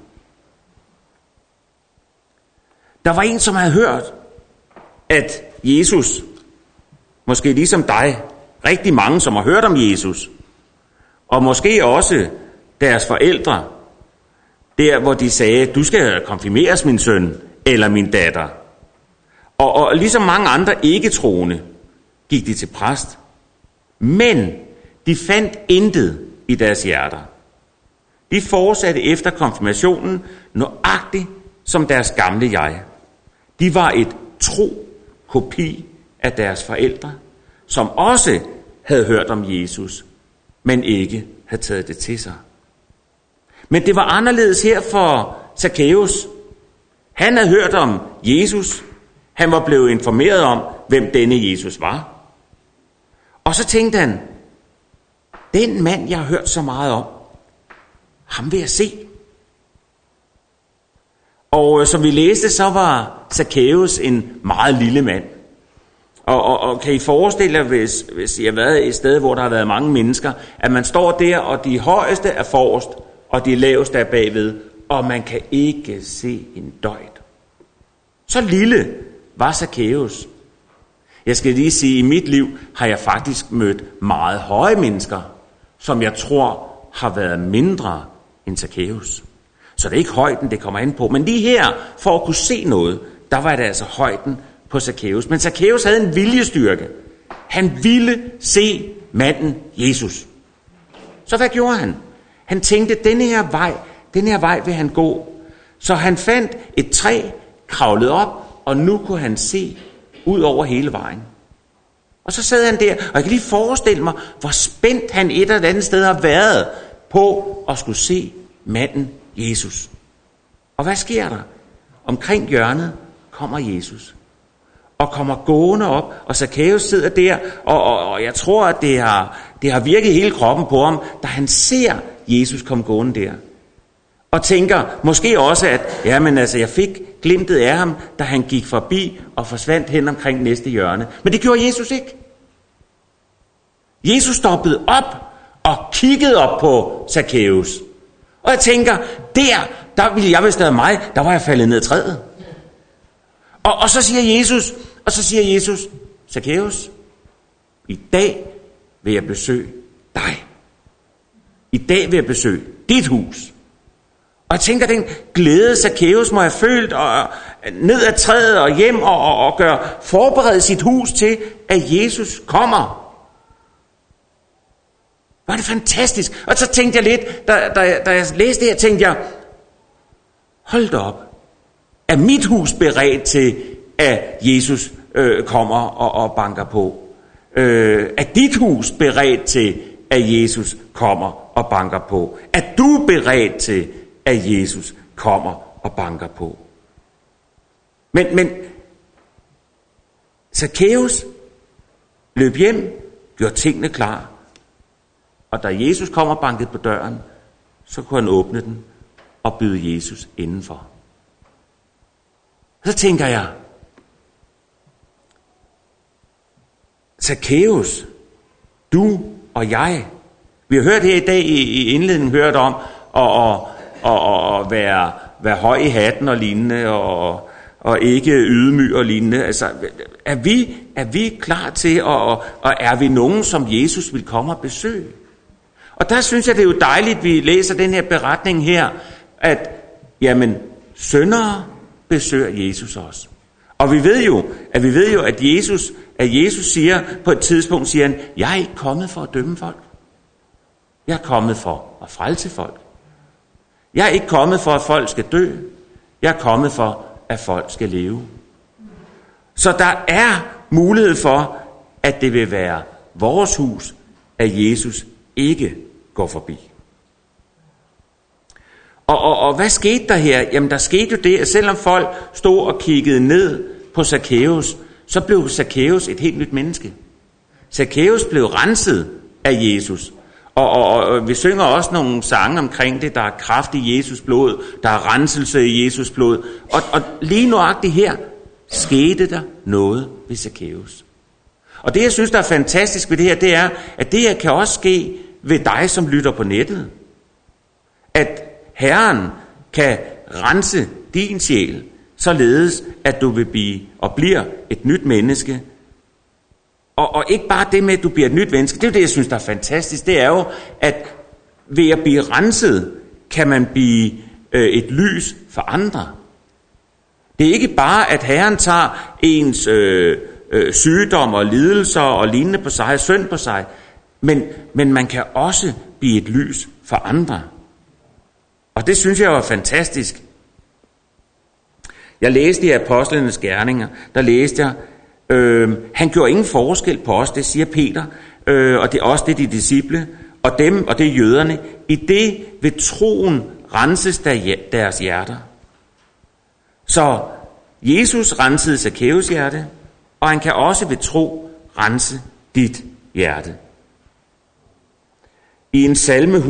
Speaker 4: Der var en, som havde hørt, at Jesus, måske ligesom dig, rigtig mange, som har hørt om Jesus, og måske også deres forældre, der hvor de sagde: Du skal konfirmeres, min søn eller min datter. Og ligesom mange andre ikke-troende, gik de til præst. Men de fandt intet i deres hjerter. De fortsatte efter konfirmationen nøjagtigt som deres gamle jeg. De var et tro kopi af deres forældre, som også havde hørt om Jesus, men ikke havde taget det til sig. Men det var anderledes her for Zakæus. Han havde hørt om Jesus. Han var blevet informeret om, hvem denne Jesus var. Og så tænkte han: Den mand, jeg har hørt så meget om, ham vil jeg se. Og som vi læste, så var Zakæus en meget lille mand. Og kan I forestille jer, hvis I har været et sted, hvor der har været mange mennesker, at man står der, og de højeste er forrest, og de laveste er bagved, og man kan ikke se en døjt. Så lille var Zakæus. Jeg skal lige sige, at i mit liv har jeg faktisk mødt meget høje mennesker, som jeg tror har været mindre end Zakæus. Så det er ikke højden, det kommer an på. Men lige her, for at kunne se noget, der var det altså højden på Zakæus. Men Zakæus havde en viljestyrke. Han ville se manden Jesus. Så hvad gjorde han? Han tænkte, den her vej vil han gå. Så han fandt et træ, kravlede op, og nu kunne han se ud over hele vejen. Og så sad han der, og jeg kan lige forestille mig, hvor spændt han et eller andet sted har været på at skulle se manden Jesus. Og hvad sker der? Omkring hjørnet kommer Jesus. Og kommer gående op, og Zakæus sidder der, og jeg tror, at det har virket hele kroppen på ham, da han ser Jesus komme gående der. Og tænker måske også, at jeg fik glimtet af ham, da han gik forbi og forsvandt hen omkring næste hjørne. Men det gjorde Jesus ikke. Jesus stoppede op og kiggede op på Zakæus. Og jeg tænker, der ville jeg, hvis det var mig, der var jeg faldet ned ad træet. Og så siger Jesus, Zakæus, i dag vil jeg besøge dig. I dag vil jeg besøge dit hus. Og jeg tænker, den glæde Zakæus må have følt, og ned ad træet og hjem og forberede sit hus til, at Jesus kommer. Var det fantastisk. Og så tænkte jeg lidt, da jeg læste det her, tænkte jeg, hold da op. Er mit hus beredt til, at Jesus kommer og banker på? Er dit hus beredt til, at Jesus kommer og banker på? Er du beredt til, at Jesus kommer og banker på? Men Zakæus løb hjem, gjorde tingene klar. Og da Jesus kom og bankede på døren, så kunne han åbne den og byde Jesus indenfor. Så tænker jeg, Zakæus, du og jeg, vi har hørt her i dag i indledningen hørt om at være høj i hatten og lignende, og ikke ydmyg og lignende. Altså, er vi klar til, og er vi nogen, som Jesus vil komme og besøge? Og der synes jeg, det er jo dejligt, vi læser den her beretning her, at jamen, syndere besøger Jesus også. Og vi ved jo, at Jesus siger på et tidspunkt, siger han, jeg er ikke kommet for at dømme folk. Jeg er kommet for at frelse folk. Jeg er ikke kommet for, at folk skal dø. Jeg er kommet for, at folk skal leve. Så der er mulighed for, at det vil være vores hus, at Jesus ikke går forbi. Og hvad skete der her? Jamen der skete jo det, at selvom folk stod og kiggede ned på Zakæus, så blev Zakæus et helt nyt menneske. Zakæus blev renset af Jesus. Og vi synger også nogle sange omkring det. Der er kraft i Jesus blod, der er renselse i Jesus blod. Og lige nøjagtigt her skete der noget ved Zakæus. Og det jeg synes der er fantastisk ved det her, det er, at det her kan også ske ved dig som lytter på nettet. At Herren kan rense din sjæl, således at du vil blive og bliver et nyt menneske. Og ikke bare det med, at du bliver et nyt menneske. Det er jo det, jeg synes, der er fantastisk. Det er jo, at ved at blive renset, kan man blive et lys for andre. Det er ikke bare, at Herren tager ens sygdom og lidelser og lignende på sig, synd på sig, men man kan også blive et lys for andre. Og det synes jeg var fantastisk. Jeg læste i Apostlenes Gerninger, der læste jeg, han gjorde ingen forskel på os, det siger Peter, og det er også det de disciple, og dem, og det er jøderne, i det ved troen renses deres hjerter. Så Jesus rensede Zakæus hjerte, og han kan også ved tro rense dit hjerte. I en salme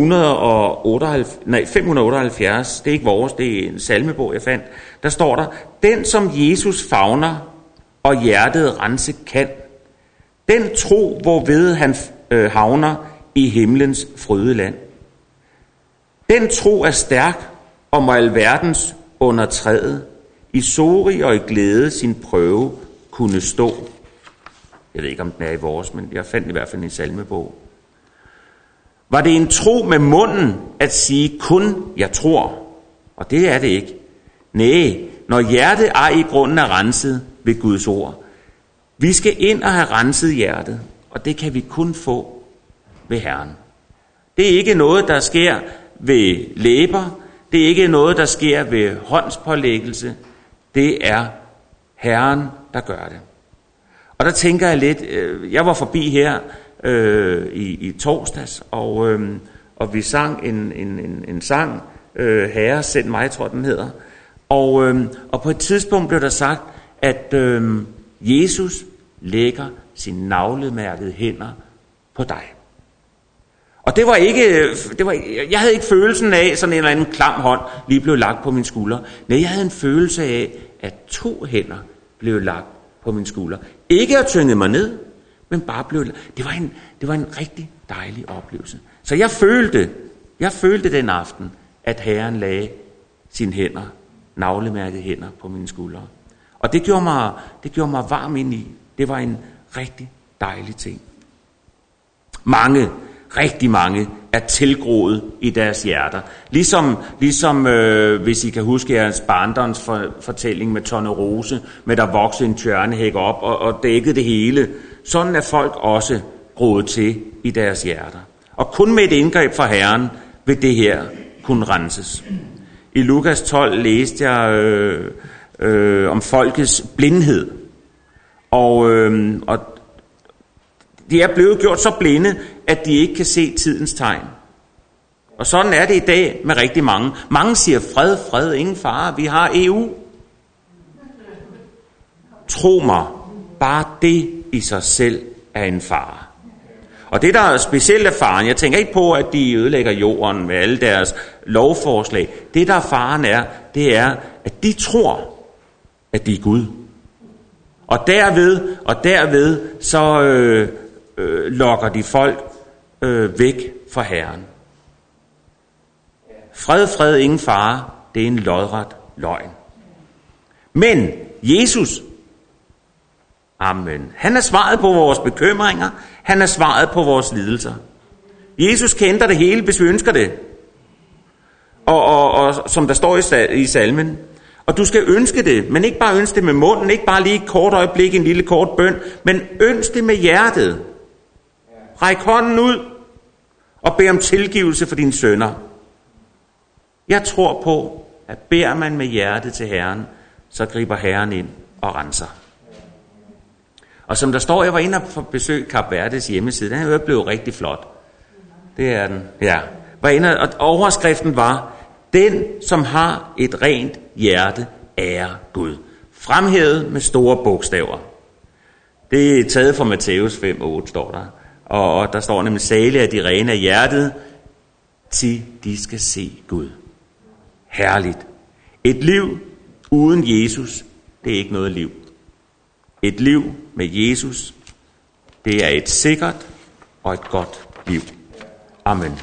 Speaker 4: 578, det er ikke vores, det er en salmebog, jeg fandt, der står der, den som Jesus favner og hjertet rense kan, den tro, hvorved han havner i himlens frydeland. Den tro er stærk og må alverdens under træet, i sorg og i glæde sin prøve kunne stå. Jeg ved ikke, om den er i vores, men jeg fandt i hvert fald en salmebog. Var det en tro med munden at sige kun jeg tror? Og det er det ikke. Næh, når hjertet ej i grunden er renset ved Guds ord. Vi skal ind og have renset hjertet, og det kan vi kun få ved Herren. Det er ikke noget, der sker ved læber. Det er ikke noget, der sker ved håndspålæggelse. Det er Herren, der gør det. Og der tænker jeg lidt, jeg var forbi her i torsdags, og vi sang en sang, Herre, send mig, tror den hedder. Og på et tidspunkt blev der sagt, at Jesus lægger sine navlemærkede hænder på dig. Og det var ikke, jeg havde ikke følelsen af, sådan en eller anden klam hånd lige blev lagt på min skulder. Nej, jeg havde en følelse af, at 2 hænder blev lagt på min skulder. Ikke at tynge mig ned, men bare blev lagt. Det var en rigtig dejlig oplevelse. Så jeg følte den aften, at Herren lagde sine hænder, navlemærkede hænder på mine skuldre. Og det gjorde mig varm ind i. Det var en rigtig dejlig ting. Rigtig mange er tilgroet i deres hjerter. Ligesom hvis I kan huske jeres barndoms fortælling med Tornerose, med der voksede en tjørnehæk op og dækkede det hele. Sådan er folk også groet til i deres hjerter. Og kun med et indgreb fra Herren vil det her kunne renses. I Lukas 12 læste jeg om folkets blindhed. Og de er blevet gjort så blinde, at de ikke kan se tidens tegn. Og sådan er det i dag med rigtig mange. Mange siger fred, ingen fare, vi har EU. Tro mig, bare det i sig selv er en fare. Og det der er specielt af faren, jeg tænker ikke på, at de ødelægger jorden med alle deres lovforslag. Det der faren er, det er, at de tror, at de er Gud. Og derved så lokker de folk væk fra Herren. Fred, ingen fare, det er en lodret løgn. Men Jesus, amen, han er svaret på vores bekymringer, han er svaret på vores lidelser. Jesus kender det hele, hvis vi ønsker det. Og som der står i salmen, og du skal ønske det, men ikke bare ønske det med munden, ikke bare lige et kort øjeblik, en lille kort bøn, men ønsk det med hjertet. Ræk hånden ud og bed om tilgivelse for dine synder. Jeg tror på, at beder man med hjertet til Herren, så griber Herren ind og renser. Og som der står, jeg var inde og besøge Kap Verdes hjemmeside, den er blevet rigtig flot. Det er den, ja. Var inde, og overskriften var, den som har et rent hjerte ærer Gud. Fremhævet med store bogstaver. Det er taget fra Matthæus 5:8, står der. Og der står nemlig, salige er de rene af hjertet, til de skal se Gud. Herligt. Et liv uden Jesus, det er ikke noget liv. Et liv med Jesus, det er et sikkert og et godt liv. Amen.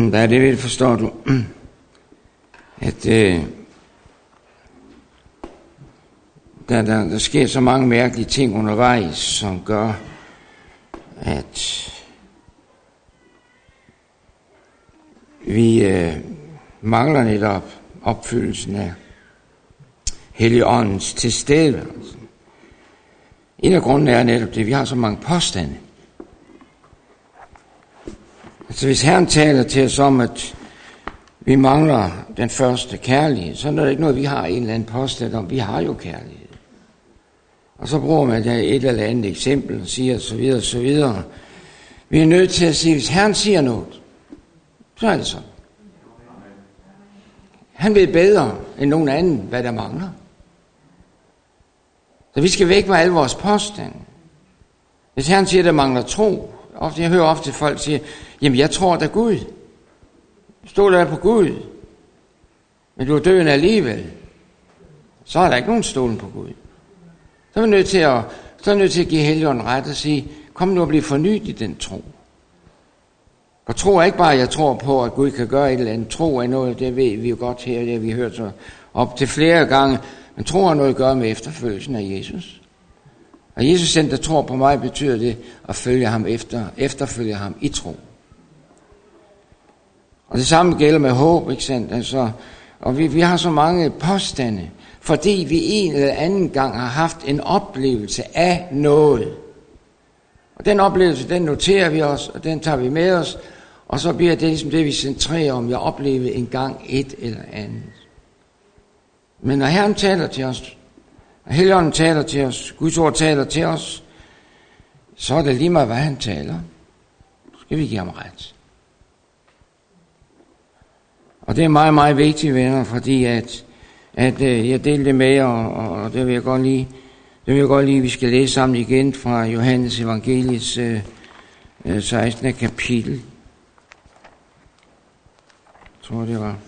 Speaker 1: Der er det, forstår du, at der sker så mange mærkelige ting undervejs, som gør, at vi mangler netop opfyldelsen af Helligåndens tilstedeværelse. En af grundene er netop det, vi har så mange påstande. Altså hvis Herren taler til os om, at vi mangler den første kærlighed, så er det ikke noget, vi har en eller anden påstand om. Vi har jo kærlighed. Og så bruger man et eller andet eksempel og siger så videre og så videre. Vi er nødt til at sige, hvis Herren siger noget, så er det sådan. Han ved bedre end nogen anden, hvad der mangler. Så vi skal væk med alle vores påstande. Hvis Herren siger, at der mangler tro, jeg hører ofte folk sige, jamen jeg tror da Gud. Stod der på Gud, men du er døende alligevel. Så er der ikke nogen stolen på Gud. Så er vi nødt til at give Helligånden ret og sige, kom nu og blive fornyet i den tro. Og tro er ikke bare, at jeg tror på, at Gud kan gøre et eller andet. Tro er noget, det ved vi jo godt her, det har vi hørt så op til flere gange. Men tro har noget at gøre med efterfølgelsen af Jesus. Og Jesus selv, der tror på mig, betyder det at følge ham efterfølge ham i tro. Og det samme gælder med håb, ikke sandt? Altså, og vi har så mange påstande, fordi vi en eller anden gang har haft en oplevelse af noget. Og den oplevelse, den noterer vi os, og den tager vi med os, og så bliver det ligesom det, vi centrerer om. Jeg oplevede engang et eller andet. Men når Herren taler til os, og Helligånden taler til os, Guds ord taler til os, så er det lige meget, hvad han taler. Så skal vi give ham ret. Og det er meget, meget vigtigt, venner, fordi at jeg delte det med jer, og det vil jeg godt lige, vi skal læse sammen igen fra Johannes Evangeliets 16. kapitel. Jeg tror, det var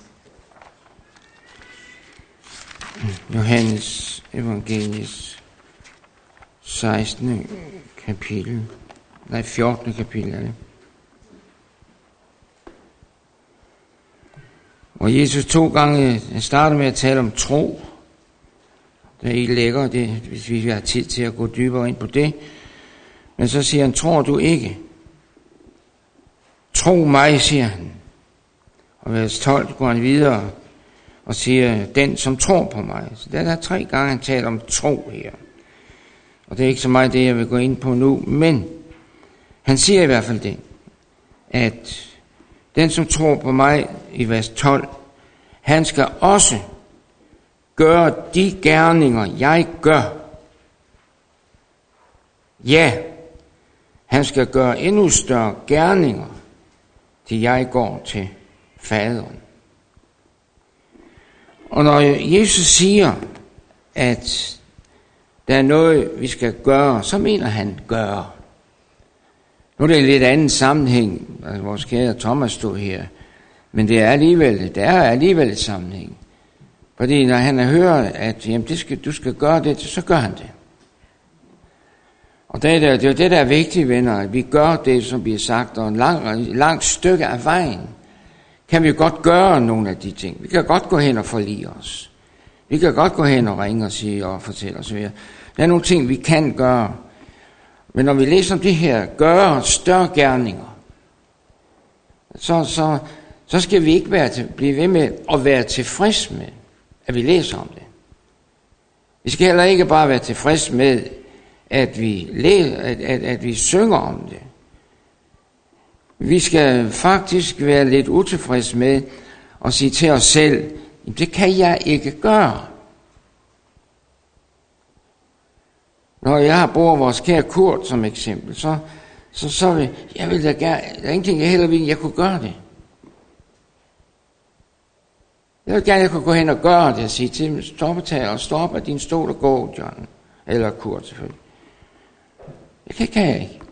Speaker 1: Johannes Evangeliets 16. kapitel. Nej, 14. kapitel er det. Og Jesus 2 gange starter med at tale om tro. Det er ikke lækkert, hvis vi har tid til at gå dybere ind på det. Men så siger han, tror du ikke? Tro mig, siger han. Og vers 12 går han videre og siger, den som tror på mig. Så der er 3 gange, han taler om tro her. Og det er ikke så meget det, jeg vil gå ind på nu. Men han siger i hvert fald det, at den som tror på mig i vers 12, han skal også gøre de gerninger, jeg gør. Ja, han skal gøre endnu større gerninger, til jeg går til faderen. Og når Jesus siger, at der er noget, vi skal gøre, så mener han gøre. Nu er det en lidt anden sammenhæng, altså vores kære Thomas stod her, men der er alligevel et sammenhæng. Fordi når han hører, at jamen, du skal gøre det, så gør han det. Og det er jo det, der er vigtigt, venner, at vi gør det, som bliver sagt, og en langt stykke af vejen kan vi godt gøre nogle af de ting. Vi kan godt gå hen og forlige os. Vi kan godt gå hen og ringe og sige og fortælle osv. Der er nogle ting, vi kan gøre. Men når vi læser om det her, gøre større gerninger, så skal vi ikke blive ved med at være tilfreds med, at vi læser om det. Vi skal heller ikke bare være tilfreds med, at vi synger om det. Vi skal faktisk være lidt utilfreds med at sige til os selv, det kan jeg ikke gøre. Når jeg bruger vores kære Kurt som eksempel, så vil jeg vil da gerne, der er ingenting jeg heller vil, jeg kunne gøre det. Jeg vil gerne, jeg kunne gå hen og gøre det og sige til dem, stop af din stol og gå, John. Eller Kurt selvfølgelig. Det kan jeg ikke.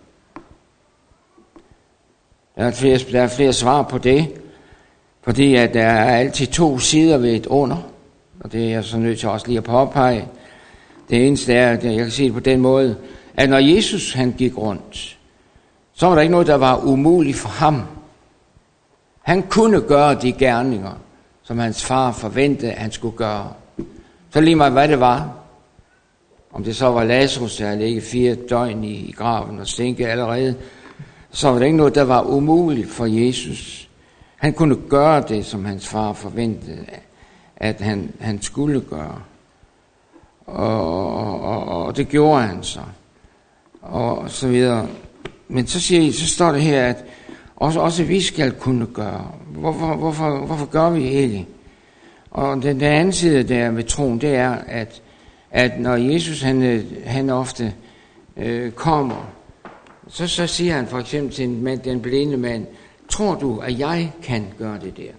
Speaker 1: Der er flere svar på det, fordi at der er altid 2 sider ved et under, og det er jeg så nødt til også lige at påpege. Det eneste er, at jeg kan sige det på den måde, at når Jesus han gik rundt, så var der ikke noget, der var umuligt for ham. Han kunne gøre de gerninger, som hans far forventede, at han skulle gøre. Så lige meget hvad det var. Om det så var Lazarus, der havde ligget 4 døgn i graven og stinket allerede, så var det ikke noget, der var umuligt for Jesus. Han kunne gøre det, som hans far forventede, at han skulle gøre. Og det gjorde han så. Og så videre. Men så står det her, at også vi skal kunne gøre. Hvorfor gør vi egentlig? Og den anden side der ved troen, det er, at når Jesus han ofte kommer, så siger han for eksempel til den blinde mand, tror du, at jeg kan gøre det der?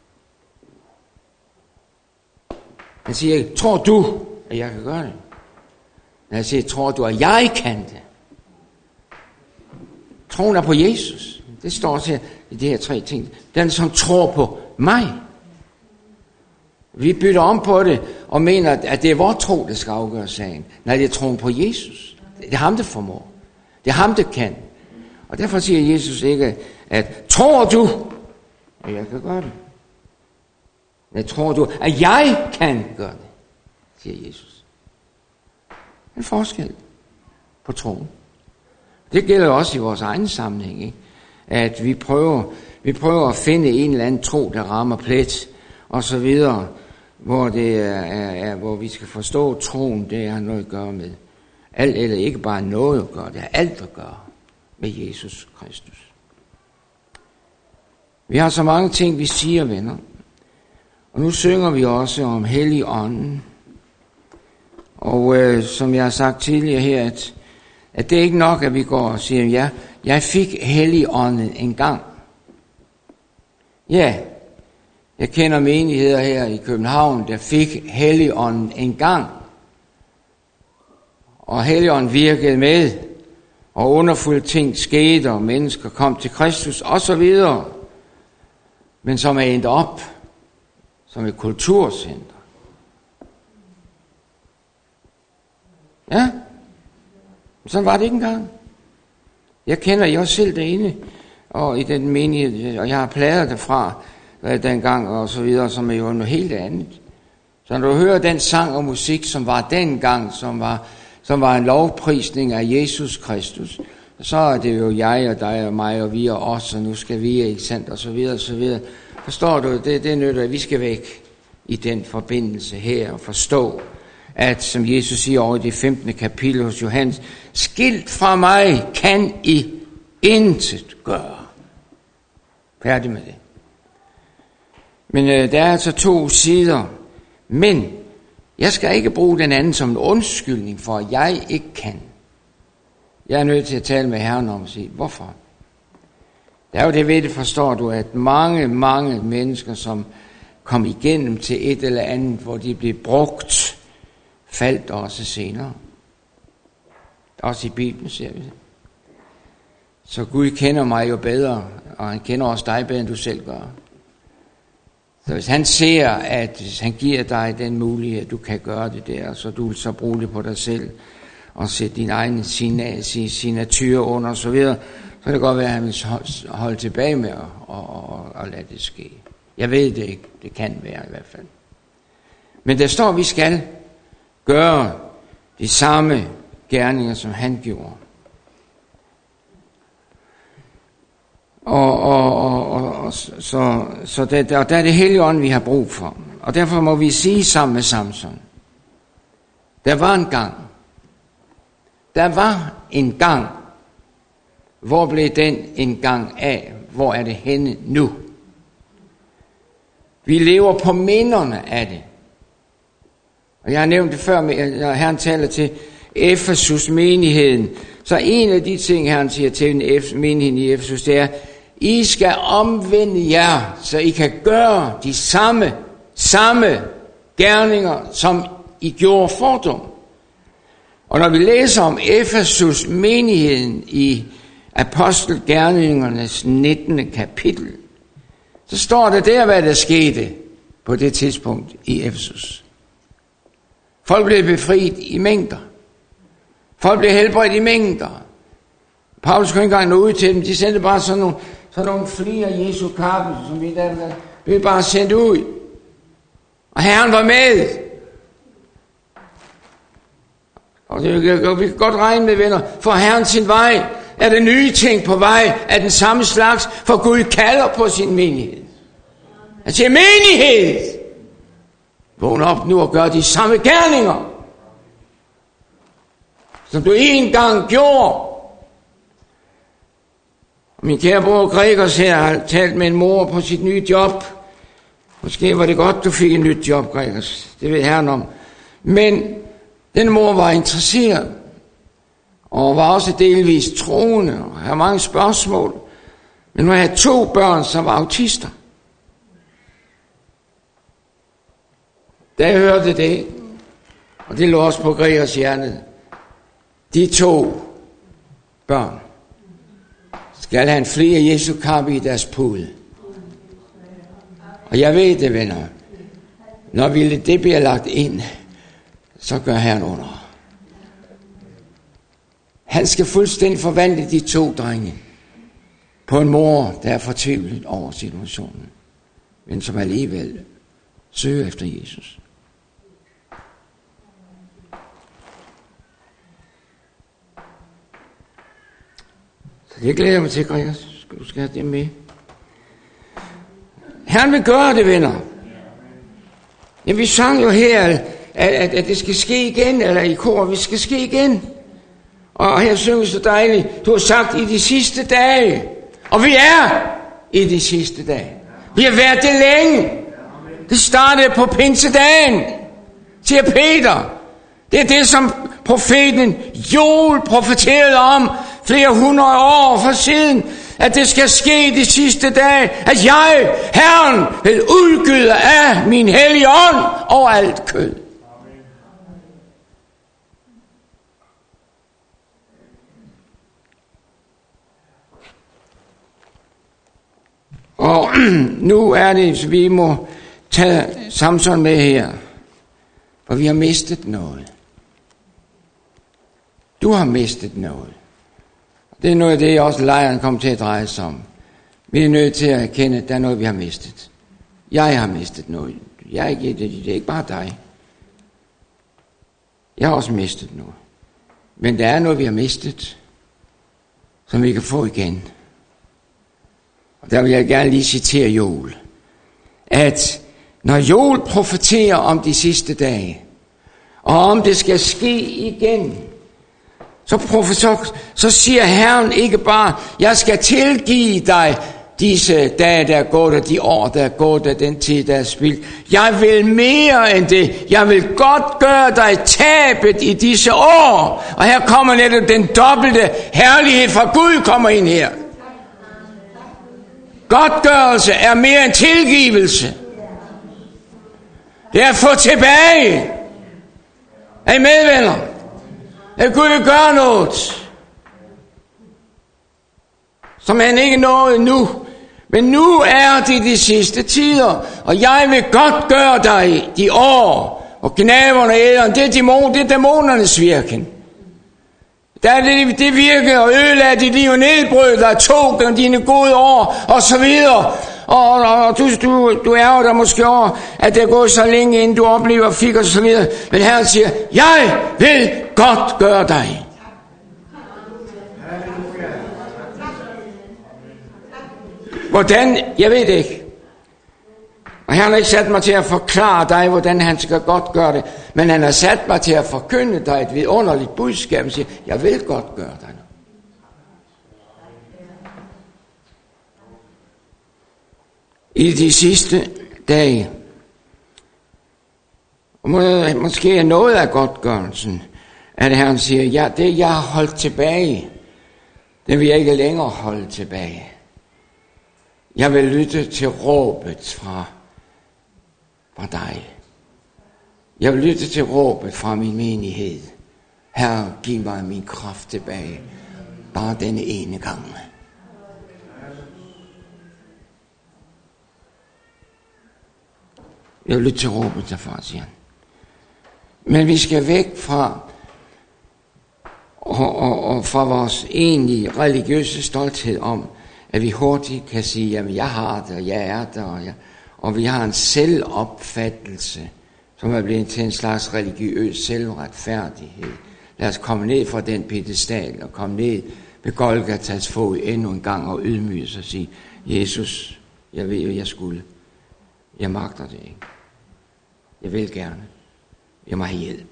Speaker 1: Han siger ikke, tror du, at jeg kan gøre det? Han siger, tror du, at jeg kan det? Troen er på Jesus. Det står også her i de her 3 ting. Den, som tror på mig. Vi bytter om på det og mener, at det er vores tro, der skal afgøre sagen. Nej, det er troen på Jesus. Det er ham, der formår. Det er ham, der kan. Og derfor siger Jesus ikke, at tror du, at jeg kan gøre det? Jeg tror du, at jeg kan gøre det, siger Jesus. En forskel på troen. Det gælder også i vores egen sammenhæng, ikke? At vi prøver at finde en eller anden tro, der rammer plet, og så videre, hvor det er hvor vi skal forstå troen, det har noget at gøre med alt, eller ikke bare noget at gøre, det har alt at gøre med Jesus Kristus. Vi har så mange ting, vi siger, venner. Og nu synger vi også om Helligånden. Og som jeg har sagt tidligere her, at det er ikke nok, at vi går og siger, ja, jeg fik Helligånden en gang. Ja, jeg kender menigheder her i København, der fik Helligånden en gang. Og Helligånden virkede med, og underfulde ting skete, og mennesker kom til Kristus, og så videre. Men som er endt op som et kulturcenter. Ja, sådan var det ikke engang. Jeg kender jo selv derinde, og i den menighed, og jeg har plader derfra dengang, og så videre, som er jo noget helt andet. Så når du hører den sang og musik, som var dengang, som var en lovprisning af Jesus Kristus, så er det jo jeg og dig og mig og vi og os, og nu skal vi, ikke sandt, og så videre, og så videre. Forstår du, det nytter, at vi skal væk i den forbindelse her og forstå, at som Jesus siger over i det 15. kapitel hos Johannes, skilt fra mig kan I intet gøre. Færdig med det. Men der er altså 2 sider. Men jeg skal ikke bruge den anden som en undskyldning for, at jeg ikke kan. Jeg er nødt til at tale med Herren om at sige, hvorfor? Det er jo det ved det, forstår du, at mange mennesker, som kom igennem til et eller andet, hvor de blev brugt, faldt også senere. Også i Bibelen ser vi det. Så Gud kender mig jo bedre, og han kender også dig bedre, end du selv gør. Så hvis han ser, at han giver dig den mulighed, at du kan gøre det der, så du vil så bruge det på dig selv, og sætte din egen signatur under og så videre, så kan det godt være, at han vil holde tilbage med at lade det ske. Jeg ved det ikke. Det kan være i hvert fald. Men der står, at vi skal gøre de samme gerninger, som han gjorde. Så der er det Helligånden, vi har brug for. Og derfor må vi sige sammen med Samson, der var en gang, hvor blev den en gang af? Hvor er det henne nu? Vi lever på minderne af det. Og jeg har nævnt det før, når Herren taler til Efesus menigheden. Så en af de ting, Herren siger til menigheden i Efesus, det er, I skal omvende jer, så I kan gøre de samme gerninger, som I gjorde fordum. Og når vi læser om Efesus menigheden i Apostelgerningernes 19. kapitel, så står det der, hvad der skete på det tidspunkt i Efesus. Folk blev befriet i mængder. Folk blev helbredt i mængder. Paulus kunne ikke engang nå ud til dem. De sendte bare sådan sådan nogle flere Jesu kappe, som vi der blev bare sendt ud. Og Herren var med. Og vi kan godt regne med, venner, for Herren sin vej er der nye ting på vej af den samme slags, for Gud kalder på sin menighed. Han siger, menighed! Vågn op nu og gør de samme gerninger, som du engang gjorde. Min kære bror Gregers her har talt med en mor på sit nye job. Måske var det godt, du fik et nyt job, Gregers. Det ved Herren om. Men den mor var interesseret, og var også delvist troende, og havde mange spørgsmål. Men hun havde 2 børn, som var autister. Da jeg hørte det, og det lå også på Gregers hjerte, de 2 børn skal have en flere Jesu kappe i deres pude. Og jeg ved det, venner, når det bliver lagt ind, så gør Herren under. Han skal fuldstændig forvandle de 2 drenge på en mor, der er fortvivlet over situationen, men som alligevel søger efter Jesus. Så det glæder jeg mig til, Gregers. Du skal have det med. Herren vil gøre det, venner. Ja, vi sang jo her, at det skal ske igen, eller i kor, vi skal ske igen. Og her synger så dejligt, du har sagt i de sidste dage. Og vi er i de sidste dage. Vi har været det længe. Det startede på pinsedagen, siger Peter. Det er det, som profeten Joel profeterede om flere 100 år for siden, at det skal ske de sidste dage, at jeg, Herren, vil udgyde af min hellige ånd over alt kød. Og nu er det, så vi må tage Samson med her, for vi har mistet noget. Du har mistet noget. Det er noget af det, også lejren kommer til at dreje sig om. Vi er nødt til at erkende, at der er noget, vi har mistet. Jeg har mistet noget. Det er ikke bare dig. Jeg har også mistet noget. Men der er noget, vi har mistet, som vi kan få igen. Og der vil jeg gerne lige citere Joel. At når Joel profeterer om de sidste dage, og om det skal ske igen, så siger Herren ikke bare, jeg skal tilgive dig disse dage, der er gået, og de år, der er gået, og den tid, der er spildt. Jeg vil mere end det. Jeg vil godt gøre dig tabet i disse år. Og her kommer netop den dobbelte herlighed fra Gud kommer ind her. Godtgørelse er mere end tilgivelse. Det er at få tilbage. Er I med, venner? At Gud vil gøre noget, som han ikke nåede nu. Men nu er det de sidste tider, og jeg vil godt gøre dig de år, og gnaverne æderen, det er dæmonernes virken. Der er det virke og ødelade dit liv og nedbrød dig, tog dine gode år, og så videre. Og du ærger dig måske over, at det er gået så længe, inden du oplever fik og så videre. Men Herren siger, jeg vil godt gøre dig. Hvordan? Jeg ved det ikke. Og Herren har ikke sat mig til at forklare dig, hvordan han skal godt gøre det. Men han har sat mig til at forkynde dig et vidunderligt budskab. Og siger, jeg vil godt gøre dig. I de sidste dage, og måske er noget af godtgørelsen, at Herren siger, ja, det jeg har holdt tilbage, det vil jeg ikke længere holde tilbage. Jeg vil lytte til råbet fra dig. Jeg vil lytte til råbet fra min menighed. Herre, giv mig min kraft tilbage, bare denne ene gang. Jeg vil lytte til råbet derfra, siger han. Men vi skal væk fra og fra vores egentlige religiøse stolthed om, at vi hurtigt kan sige, jamen jeg har det, og jeg er der, og vi har en selvopfattelse, som er blevet til en slags religiøs selvretfærdighed. Lad os komme ned fra den piedestal og komme ned ved Golgatas fod endnu en gang og ydmyge sig og sige, Jesus, jeg ved jo, jeg skulle. Jeg magter det ikke. Jeg vil gerne. Jeg må have hjælp.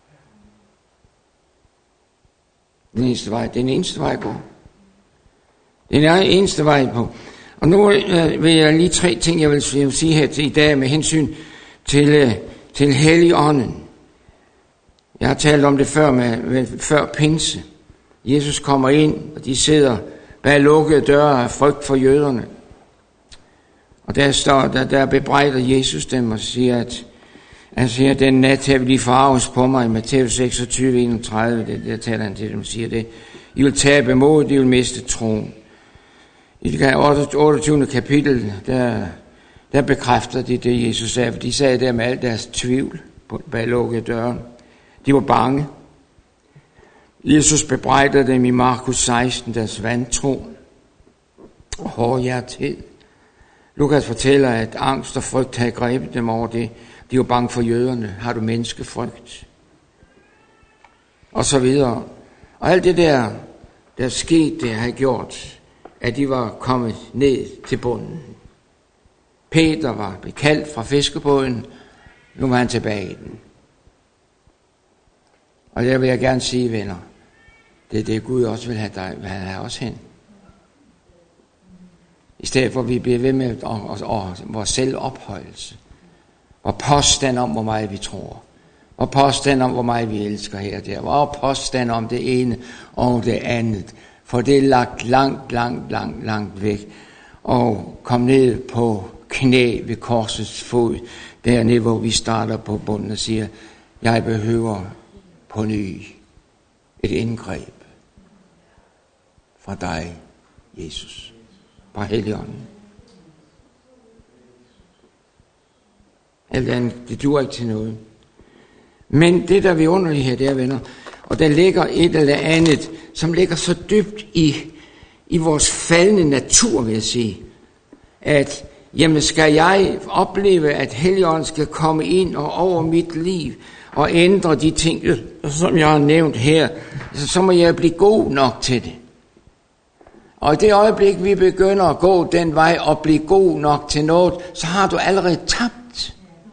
Speaker 1: Den eneste vej går. Det er den eneste vej på. Og nu vil jeg lige 3 ting, jeg vil sige her til i dag med hensyn til Helligånden. Jeg har talt om det før pinse. Jesus kommer ind, og de sidder bag lukkede døre af frygt for jøderne. Og der bebrejder Jesus dem og siger, at den nat her vil de forarves på mig i Matthæus 26, 31. Der taler han til dem og siger det. I vil tabe mod, de vil miste troen. I det 28. kapitel, der bekræfter de det, Jesus sagde, for de sagde der med al deres tvivl bag lukkede døren. De var bange. Jesus bebrejder dem i Markus 16, deres vantro og hårdhjertethed. Lukas fortæller, at angst og frygt havde grebet dem over det. De var bange for jøderne. Har du menneskefrygt? Og så videre. Og alt det der skete, det havde gjort, at de var kommet ned til bunden. Peter var bekaldt fra fiskebåden. Nu var han tilbage i den. Og der vil jeg gerne sige, venner, det er det Gud også vil have os hen. I stedet for at vi bliver ved med vores selvophøjelse. Og påstand om, hvor meget vi tror. Og påstand om, hvor meget vi elsker her og der. Og påstand om det ene og det andet. For det er lagt langt væk. Og kom ned på knæ ved korsets fod. Dernede, hvor vi starter på bunden og siger, jeg behøver på ny et indgreb fra dig, Jesus. Fra Helligånden. Alt andet, det duer ikke til noget. Men det, der er vidunderligt her, det er, venner, og der ligger et eller andet, som ligger så dybt i vores faldende natur, vil jeg sige, at jamen skal jeg opleve, at Helligånden skal komme ind og over mit liv og ændre de ting, som jeg har nævnt her, så må jeg blive god nok til det. Og i det øjeblik, vi begynder at gå den vej og blive god nok til noget, så har du allerede tabt.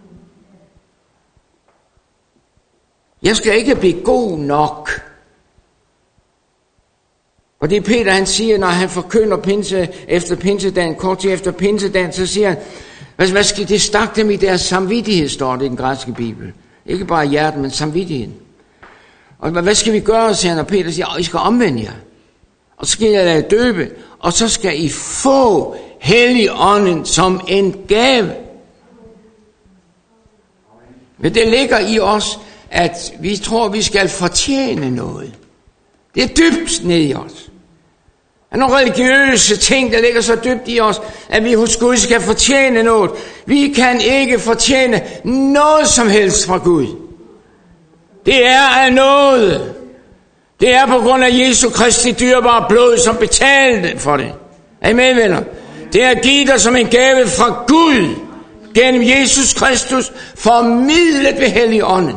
Speaker 1: Jeg skal ikke blive god nok. Og det Peter han siger, når han forkynder pinse efter pinsedagen, kort tid efter pinsedagen, så siger han, hvad skal det stak dem i deres samvittighed, står det i den græske bibel. Ikke bare hjertet, men samvittigheden. Og hvad skal vi gøre, siger han, og Peter siger, I skal omvende jer. Og så skal jeg lade døbe, og så skal I få Helligånden som en gave. Men det ligger i os, at vi tror, vi skal fortjene noget. Det er dybt ned i os. Der er nogle religiøse ting, der ligger så dybt i os, at vi hos Gud skal fortjene noget. Vi kan ikke fortjene noget som helst fra Gud. Det er af noget. Det er på grund af Jesu Kristi dyrebare blod, som betalte for det. Er I med, venner? Det er givet dig som en gave fra Gud, gennem Jesus Kristus, formidlet ved Helligånden.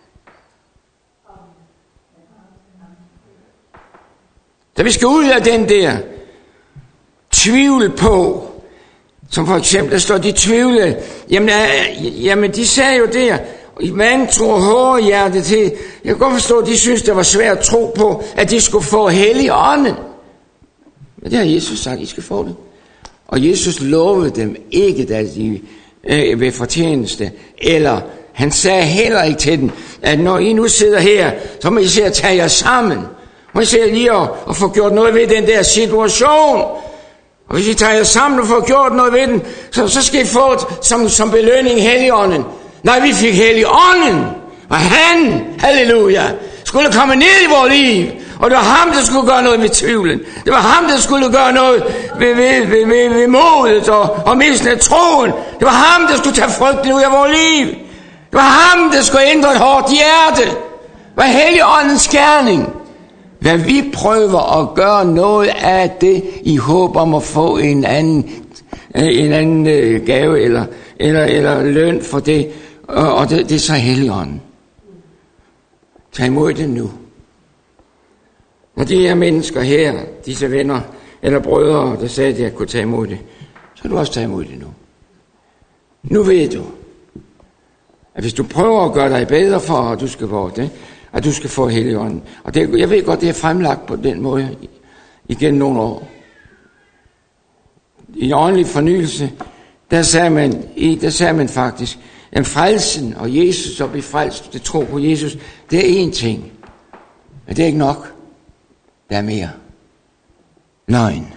Speaker 1: Så vi skal ud af den der tvivl på, som for eksempel, der står de tvivle, jamen de sagde jo der, man tror hårdhjertet til. Jeg kan godt forstå, at de synes, det var svært at tro på, at de skulle få Helligånden. Men det har Jesus sagt, I skal få det. Og Jesus lovede dem ikke, at de ved fortjeneste, eller han sagde heller ikke til dem, at når I nu sidder her, så må I se at tage jer sammen. Må I se lige at få gjort noget ved den der situation. Og hvis I tager jer sammen og får gjort noget ved den, så skal I få som belønning Helligånden. Nej, vi fik Helligånden, og han, halleluja, skulle komme ned i vores liv. Og det var ham, der skulle gøre noget ved tvivlen. Det var ham, der skulle gøre noget ved modet og misten af troen. Det var ham, der skulle tage frygten ud af vores liv. Det var ham, der skulle ændre et hårdt hjerte. Det var Helligåndens gerning. Hvad vi prøver at gøre noget af det i håb om at få en anden gave eller løn for det, og det er så Helligånden. Tag imod det nu. Når de her mennesker her, disse venner eller brødre, der sagde, at jeg kunne tage imod det, så kan du også tage imod det nu. Nu ved du, at hvis du prøver at gøre dig bedre for, at du skal få det, at du skal få Helligånden. Og det, jeg ved godt, det er fremlagt på den måde igen nogle år. I en åndelig fornyelse, der sagde man faktisk, at frelsen og Jesus og blive frelst, det tro på Jesus, det er én ting. Men det er ikke nok. Der er mere. Løgn.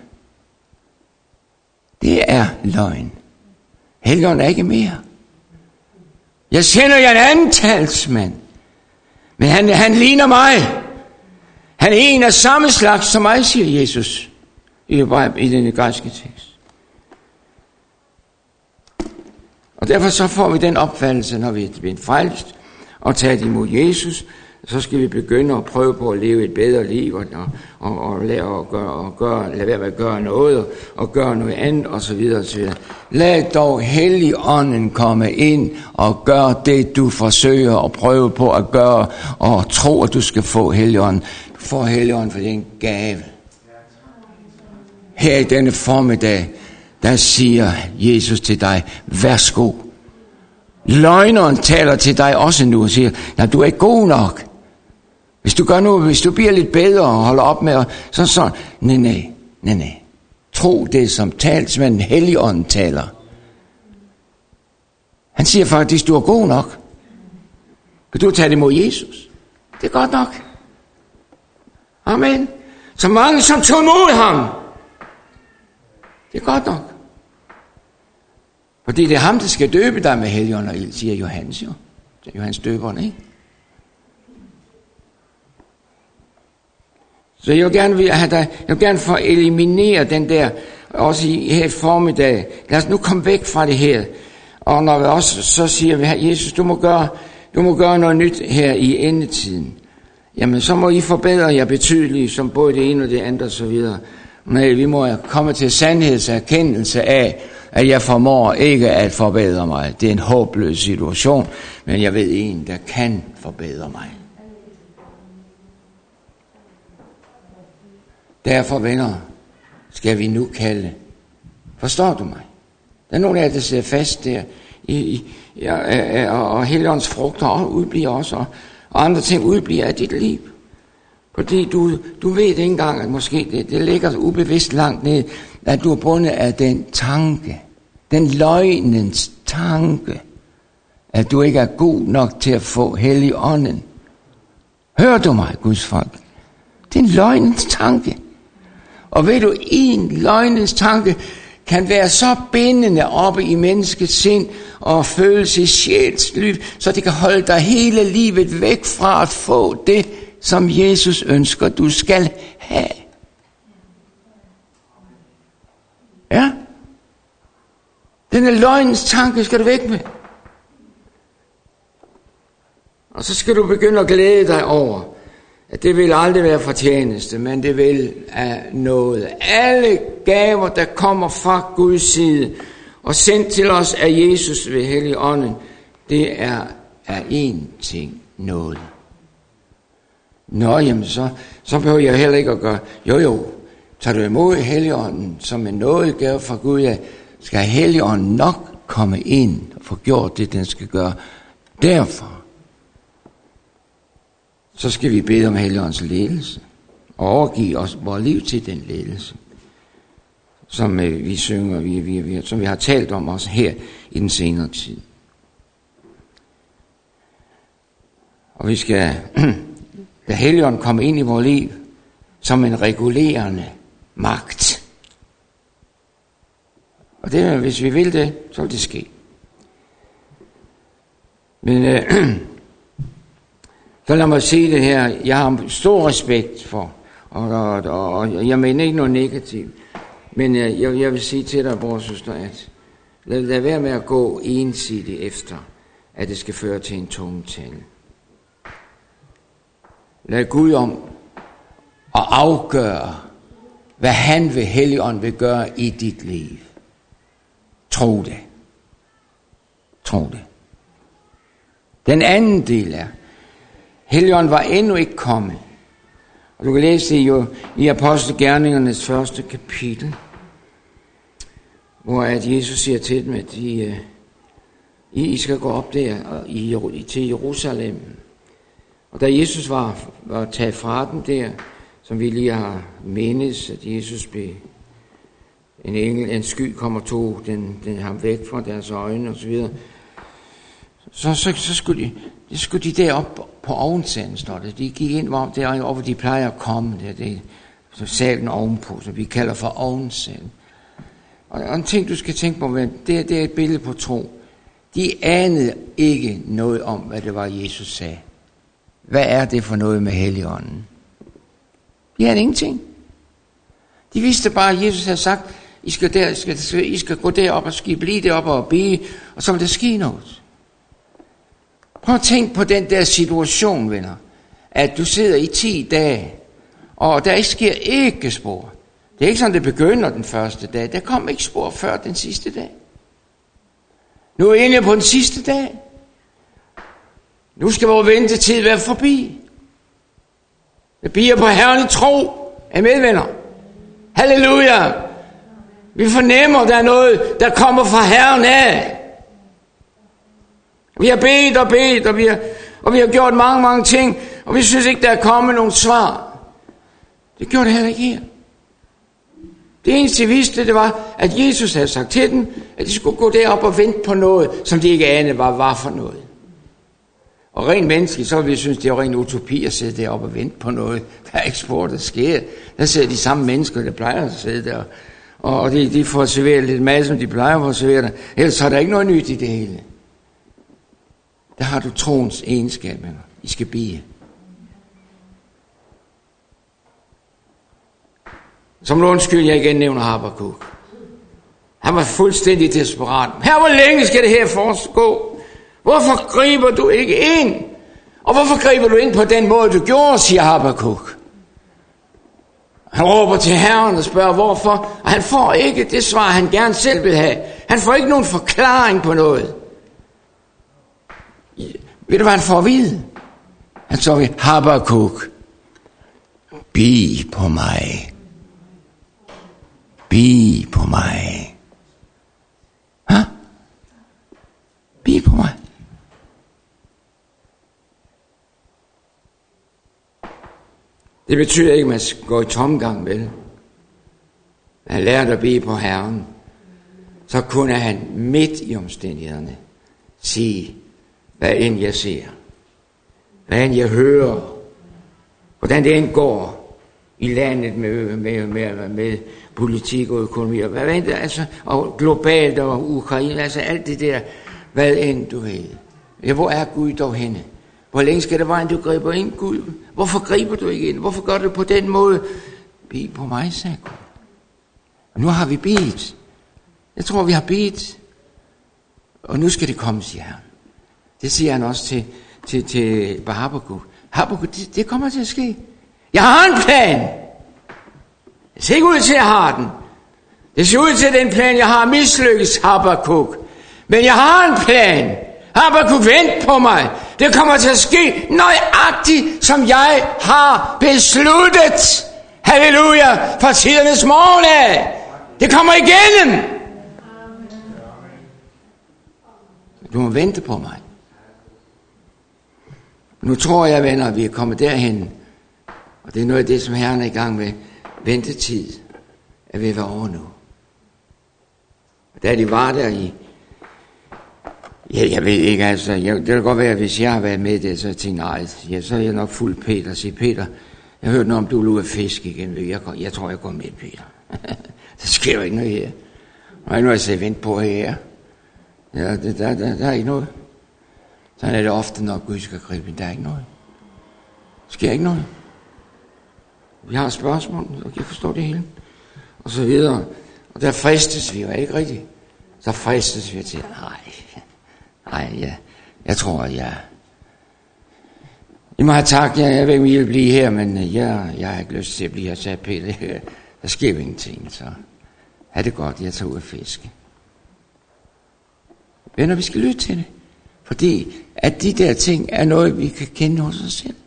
Speaker 1: Det er løgn. Helligånden er ikke mere. Jeg sender jer en anden talsmand. Men han ligner mig. Han er en af samme slags som mig, siger Jesus i den græske tekst. Og derfor så får vi den opfattelse, når vi er blevet frelst og taget imod Jesus, så skal vi begynde at prøve på at leve et bedre liv og lade være med at gøre noget og gøre noget andet osv. Lad dog Helligånden komme ind og gør det, du forsøger at prøve på at gøre, og tro, at du skal få Helligånden. Du får Helligånden, for det er en gave. Her i denne formiddag, der siger Jesus til dig, værsgo. Løgneren taler til dig også nu og siger, nej, du er ikke god nok. Hvis du gør noget, hvis du bliver lidt bedre og holder op med at så, nej. Tro det, som talsmanden Helligånden taler. Han siger faktisk, du er god nok. Kan du tage det imod Jesus? Det er godt nok. Amen. Så mange som tog imod ham. Det er godt nok. Fordi det er ham, der skal døbe dig med Helligånden og ild, siger Johannes jo. Det er Johannes døberen, ikke? Så jeg vil gerne få eliminere den der, også her i formiddag. Lad os nu komme væk fra det her. Og når vi også så siger vi, Jesus, du må gøre noget nyt her i endetiden. Jamen, så må I forbedre jer betydeligt, som både det ene og det andet og så videre. Men vi må komme til sandhedserkendelse af, at jeg formår ikke at forbedre mig. Det er en håbløs situation, men jeg ved en, der kan forbedre mig. Derfor, venner, skal vi nu kalde. Forstår du mig? Der er nogen af jer, der sidder fast der, og Helligåndens frugter udbliver også, og andre ting udbliver af dit liv. Fordi du ved ikke engang, at måske det ligger ubevidst langt ned, at du er bundet af den tanke, den løgnens tanke, at du ikke er god nok til at få Helligånden. Hører du mig, Guds folk? Det er en løgnens tanke. Og ved du, en løgnens tanke kan være så bindende oppe i menneskets sind og følelse i sjælsliv, så det kan holde dig hele livet væk fra at få det, som Jesus ønsker, du skal have. Ja? Denne løgnens tanke skal du væk med. Og så skal du begynde at glæde dig over, at det vil aldrig være fortjeneste, men det vil af noget. Alle gaver, der kommer fra Guds side og sendt til os af Jesus ved Helligånden, det er én ting, noget. Nå, jamen så behøver jeg heller ikke at gøre. Jo, tager du imod Helligånden som en nådegave fra Gud, ja, skal Helligånden nok komme ind og få gjort det, den skal gøre. Derfor så skal vi bede om Helligåndens ledelse og overgive os vores liv til den ledelse, som vi synger, som vi har talt om også her i den senere tid. Og vi skal lade Helligånden komme ind i vores liv som en regulerende magt. Og det, hvis vi vil det, så vil det ske. Men så lad mig sige det her. Jeg har stor respekt for, og jeg mener ikke noget negativt. Men jeg vil sige til dig, bror og søster, at lad være med at gå ensidigt efter, at det skal føre til en tungetale. Lad Gud om og afgøre, hvad han ved Helligånden vil gøre i dit liv. Tro det. Tro det. Den anden del er, Helligånden var endnu ikke kommet. Og du kan læse det jo i Apostelgerningernes første kapitel, hvor at Jesus siger til dem, at I skal gå op der til Jerusalem. Og da Jesus var taget fra dem der, som vi lige har mindes, at Jesus blev en sky kom og tog den ham væk fra deres øjne og så videre, så skulle de derop på ovensanden, står det. De gik ind derovre, hvor de plejer at komme. Det er salen ovenpå, som vi kalder for ovensanden. Og en ting, du skal tænke på, det er et billede på tro. De anede ikke noget om, hvad det var, Jesus sagde. Hvad er det for noget med Helligånden? De havde ingenting. De vidste bare, at Jesus havde sagt, I skal gå derop og skal blive deroppe og bede, og så vil der ske noget. Prøv at tænke på den der situation, venner, at du sidder i 10 dage, og der ikke sker ikke spor. Det er ikke sådan, det begynder den første dag. Der kom ikke spor før den sidste dag. Nu er vi inde på den sidste dag. Nu skal vores ventetid være forbi. Jeg bier på Herren i tro. Amen, venner. Halleluja. Vi fornemmer, der er noget, der kommer fra Herren af. Vi har bedt og vi har gjort mange ting, og vi synes ikke, der er kommet nogen svar. Det gjorde det heller ikke her. Det eneste, de vidste, det var, at Jesus havde sagt til dem, at de skulle gå derop og vente på noget, som de ikke anede var for noget. Og rent menneskeligt, så ville vi synes, det er ren utopi at sidde deroppe og vente på noget, der ikke spor, der sker. Der sidder de samme mennesker, der plejer at sidde der, og de får serveret lidt mad, som de plejer at få serveret. Ellers er der ikke noget nyt i det hele. Der har du troens egenskaber. I skal bede. Som nogen skyld, jeg igen nævner Habakuk. Han var fuldstændig desperat. Hvor længe skal det her foregå? Hvorfor griber du ikke ind? Og hvorfor griber du ind på den måde, du gjorde, siger Habakuk. Han råber til Herren og spørger, hvorfor. Og han får ikke det svar, han gerne selv vil have. Han får ikke nogen forklaring på noget. Ved du, hvad han får at vide? Han så ved Habakuk. Bed på mig. Bed på mig. Bed på mig. Det betyder ikke, at man skal gå i tomgang, vel? Han lærte at bede på Herren. Så kunne han midt i omstændighederne sige, hvad end jeg ser, hvad end jeg hører, hvordan det end går i landet med politik og økonomi, og hvad end det, altså, og globalt og Ukraine, altså alt det der, hvad end du ved. Ja, hvor er Gud dog henne? Hvor længe skal det være, at du griber ind, Gud? Hvorfor griber du ikke ind? Hvorfor gør du på den måde? Bed på mig, sagde Gud. Og nu har vi bedt. Jeg tror, vi har bedt. Og nu skal det komme, siger han. Det siger han også til Habakuk. Habakuk, det kommer til at ske. Jeg har en plan. Det ser ikke ud til, at jeg har den. Det ser ud til, at den plan, jeg har, mislykkes, Habakuk. Men jeg har en plan. Habakuk, vent på mig. Det kommer til at ske nøjagtigt, som jeg har besluttet. Halleluja, fra tidernes morgen af. Det kommer igennem. Du må vente på mig. Nu tror jeg, venner, at vi er kommet derhen. Og det er noget af det, som Herren er i gang med. Ventetid er ved at være over nu. Og da de var der i... Ja, jeg ved ikke, altså, det kan godt være, at hvis jeg har været med det, så jeg tænkte, nej, så er jeg nok fuld Peter. Siger, Peter, jeg hørte noget om, du vil ud af fisk igen. Jeg tror, jeg går med, Peter. Der sker jo ikke noget her. Og nu har jeg sagt, vent på her. Ja, der er ikke noget. Sådan er det ofte, når Gud skal gribe. Der er ikke noget. Der sker ikke noget. Vi har spørgsmål, og jeg forstår det hele. Og så videre. Og der fristes vi jo ikke rigtigt. Så fristes vi til, nej, ja, jeg tror, at jeg... I må have tak, jeg ved ikke, om I vil blive her, men jeg har ikke lyst til at blive her, sagde Peter. Der sker jo ingenting, så ha' det godt, jeg tager ud og fiske. Venner, vi skal lytte til det, fordi at de der ting er noget, vi kan kende hos os selv.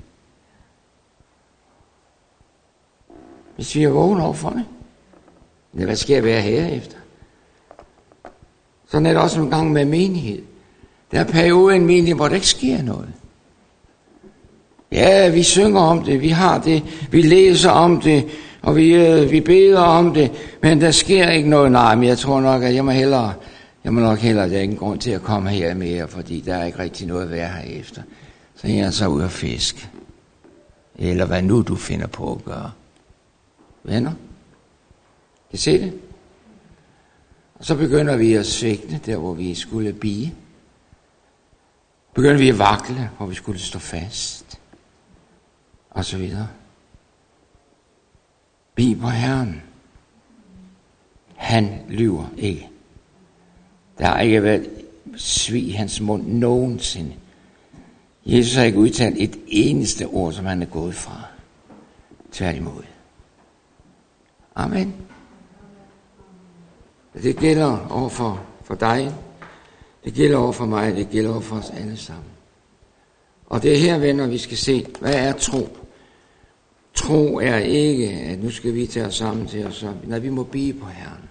Speaker 1: Hvis vi er vågne over for det. Men hvad skal jeg være herefter? Sådan er det også nogle gange med menighed. Der er perioder i en menighed, hvor der ikke sker noget. Ja, vi synger om det, vi har det, vi læser om det, og vi beder om det, men der sker ikke noget. Nej, men jeg tror nok, at jeg må nok hellere, der er ingen grund til at komme her mere, fordi der er ikke rigtig noget at være her efter. Så jeg er så ude at fiske. Eller hvad nu du finder på at gøre. Venner? Kan I se det? Og så begynder vi at svigte, der hvor vi skulle bie. Begynder vi at vakle, hvor vi skulle stå fast. Og så videre. Bi på Herren. Han lyver ikke. Der har ikke været svig i hans mund nogensinde. Jesus har ikke udtalt et eneste ord, som han er gået fra. Tværtimod. Amen. Det gælder over for dig. Det gælder over for mig. Det gælder over for os alle sammen. Og det er her, venner, vi skal se, hvad er tro? Tro er ikke, at nu skal vi tage os sammen til os op. Nej, vi må bie på Herren.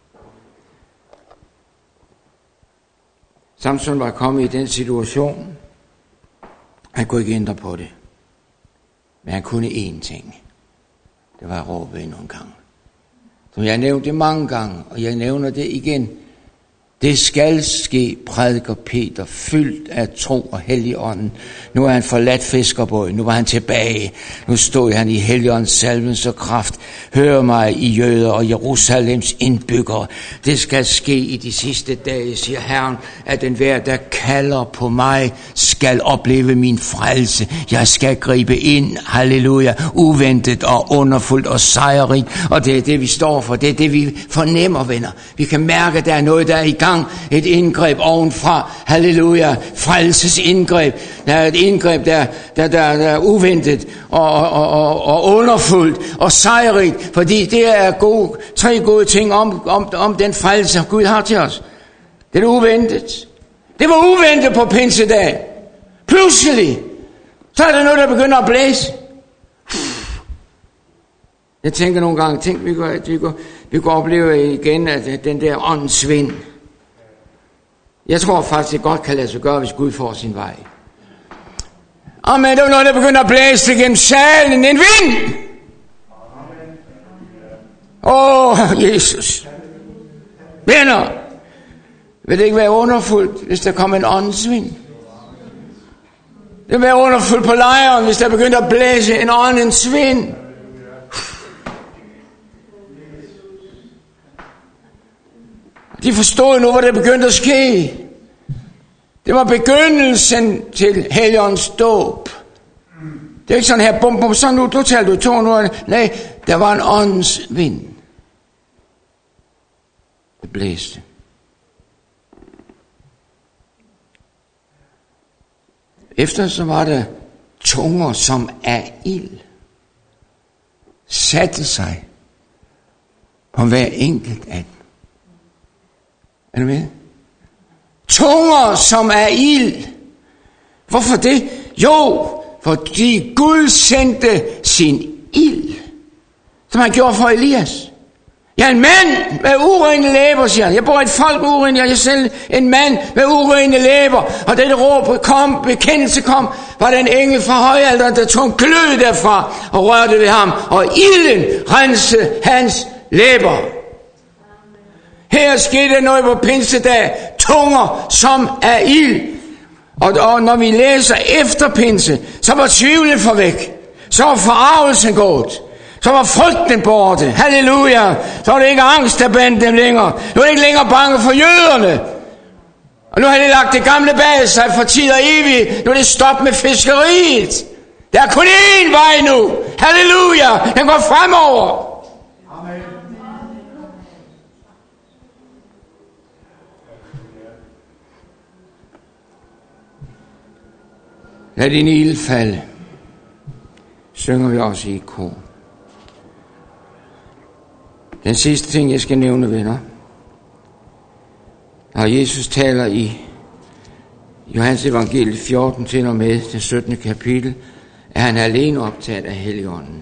Speaker 1: Samson var kommet i den situation, han kunne ikke ændre på det. Men han kunne én ting. Det var at råbe endnu en gang. Som jeg nævnte det mange gange, og jeg nævner det igen. Det skal ske, prædiker Peter, fyldt af tro og Helligånden. Nu er han forladt fiskerbåden, nu var han tilbage. Nu stod han i Helligåndens salvens og kraft. Hør mig, I jøder og Jerusalems indbyggere. Det skal ske i de sidste dage, siger Herren, at enhver, der kalder på mig, skal opleve min frelse. Jeg skal gribe ind, halleluja, uventet og underfuldt og sejrigt. Og det er det, vi står for. Det er det, vi fornemmer, venner. Vi kan mærke, at der er noget, der er i gang. Et indgreb ovenfra. Halleluja. Frelsesindgreb. Der er et indgreb, der er uventet og underfuldt og sejrigt. Fordi det er tre gode ting om den frelse, Gud har til os. Det er uventet. Det var uventet på pinsedag. Pludselig. Så er der noget, der begynder at blæse. Jeg tænker nogle gange, vi kunne opleve igen, at den der åndensvind. Jeg tror faktisk, det godt kan lade sig gøre, hvis Gud får sin vej. Amen, det var noget, der begynder at blæse gennem salen. En vind! Jesus. Venner, vil det ikke være underfuldt, hvis der kom en åndensvind? Det vil være underfuldt på lejren, hvis der begynder at blæse en åndens vind. De forstod nu, hvad der begyndte at ske. Det var begyndelsen til Helligåndens dåb. Det er ikke sådan her, bum, så nu taler du 200. Nej, der var en åndens vind. Det blæste. Efter så var der tunger som af ild. Satte sig på hver enkelt af dem. Er du med? Tunger som er ild. Hvorfor det? Jo, fordi Gud sendte sin ild, som han gjorde for Elias. Jeg er en mand med urene læber, siger han. Jeg bor i et folk med urene, jeg er selv en mand med urene læber. Og dette råb kom, bekendelse kom, var den engel fra højalderen, der tog en glød derfra og rørte ved ham. Og ilden rensede hans læber. Her skete noget på pinsedag. Tunger som er ild. Og når vi læser efter pinse, så var tvivlen for væk. Så var forarvelsen gået. Så var frygten borte. Halleluja. Så var det ikke angst, der bandt dem længere. Nu er det ikke længere bange for jøderne. Og nu har de lagt det gamle bag sig for tid og evigt. Nu er det stop med fiskeriet. Der er kun én vej nu. Halleluja. Den går fremover. Amen. Lad din ild falde. synger vi også i kor. Den sidste ting, jeg skal nævne, venner, når Jesus taler i Johannes evangeliet 14 til og med det 17. kapitel, er han alene optaget af Helligånden.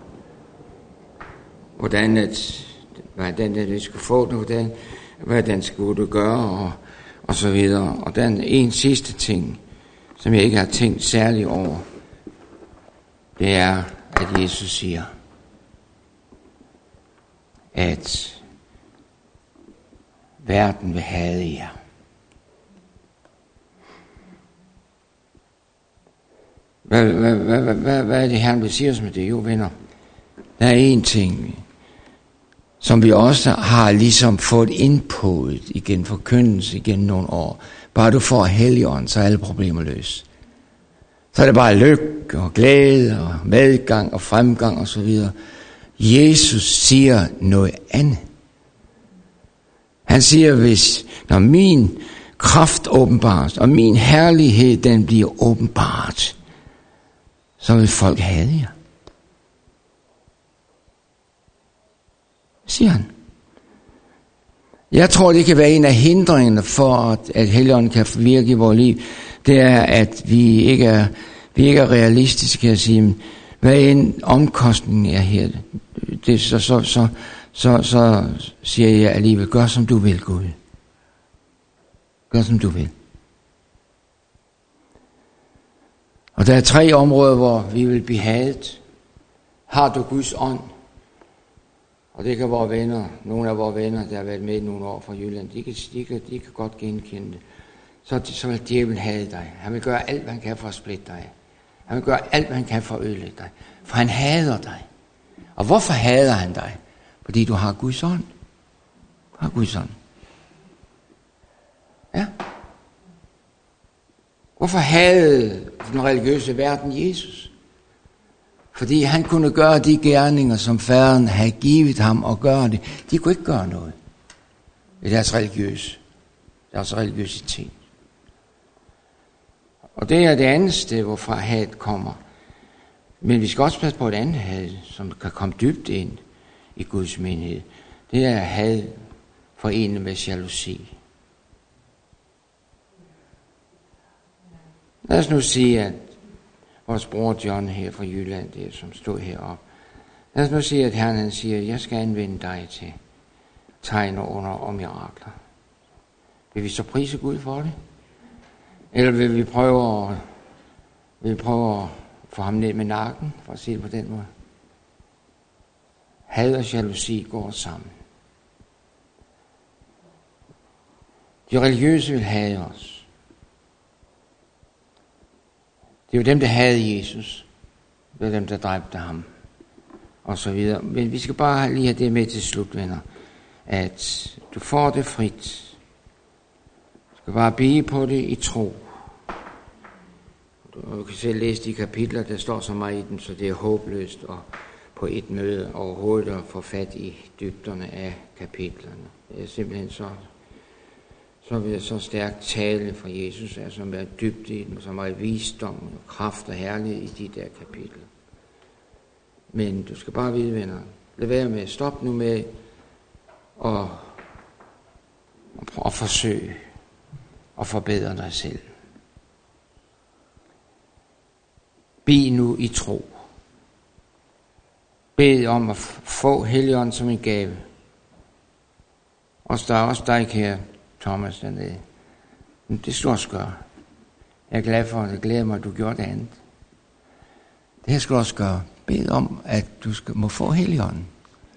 Speaker 1: Hvordan vi skal få det, hvad den skulle gøre, og så videre. Og den en sidste ting, som jeg ikke har tænkt særligt over, det er, at Jesus siger, at verden vil hade jer. Hvad er det, Herren vil sige os med det? Jo, venner, der er en ting, som vi også har ligesom fået indpået igen, forkyndelse igen nogle år. Bare du får Helligånden, så er alle problemer løst. Så er det bare lykke og glæde og medgang og fremgang og så videre. Jesus siger noget andet. Han siger, når min kraft åbenbares, og min herlighed den bliver åbenbart, så vil folk hade jer. Siger han. Jeg tror, det kan være en af hindringerne for, at Helligånden kan virke i vores liv. Det er, at vi ikke er realistiske at sige, hvad en omkostning er her. Det, så siger jeg alligevel, gør som du vil, Gud. Gør som du vil. Og der er 3 områder, hvor vi vil blive hadet. Har du Guds ånd? Og det kan vores venner, nogle af vores venner, der har været med nogle år fra Jylland, de kan godt genkende det. Så vil djævlen hade dig. Han vil gøre alt, hvad han kan for at splitte dig. Han vil gøre alt, hvad han kan for at ødelægge dig. For han hader dig. Og hvorfor hader han dig? Fordi du har Guds ånd. Du har Guds ånd. Ja. Hvorfor hadede den religiøse verden Jesus? Fordi han kunne gøre de gerninger, som Faderen havde givet ham at gøre det. De kunne ikke gøre noget i deres religiøsitet. Og det er det andet sted, hvorfra hadet kommer. Men vi skal også passe på et andet had, som kan komme dybt ind i Guds menighed. Det er had forenet med jalousi. Lad os nu sige, at vores bror John her fra Jylland, det, som stod heroppe. Lad os nu sige, at Herren han siger, jeg skal anvende dig til tegn og under og mirakler. Vil vi så prise Gud for det? Eller vil vi prøve at få ham ned med nakken, for at sige det på den måde? Had og jalousi går sammen. De religiøse vil hade os. Det er jo dem, der havde Jesus. Det er dem, der dræbte ham. Og så videre. Men vi skal bare lige have det med til slut, venner. At du får det frit. Du skal bare blive på det i tro. Du kan selv læse de kapitler, der står så meget i dem, så det er håbløst og på et møde overhovedet at få fat i dybderne af kapitlerne. Det er simpelthen så vil jeg så stærkt tale fra Jesus, som er dybt i den, som er visdom og kraft og herlighed i de der kapitler. Men du skal bare vide, venner, lad være med, stop nu med at forsøge at forbedre dig selv. Bed nu i tro. Bed om at få Helligånden som en gave. Og der er også dig, kære Thomas, dernede. Men det skal du også gøre. Jeg er glad for, jeg glæder mig, at du gjorde det andet. Det her skal du også gøre. Bed om, at du må få Helligånden.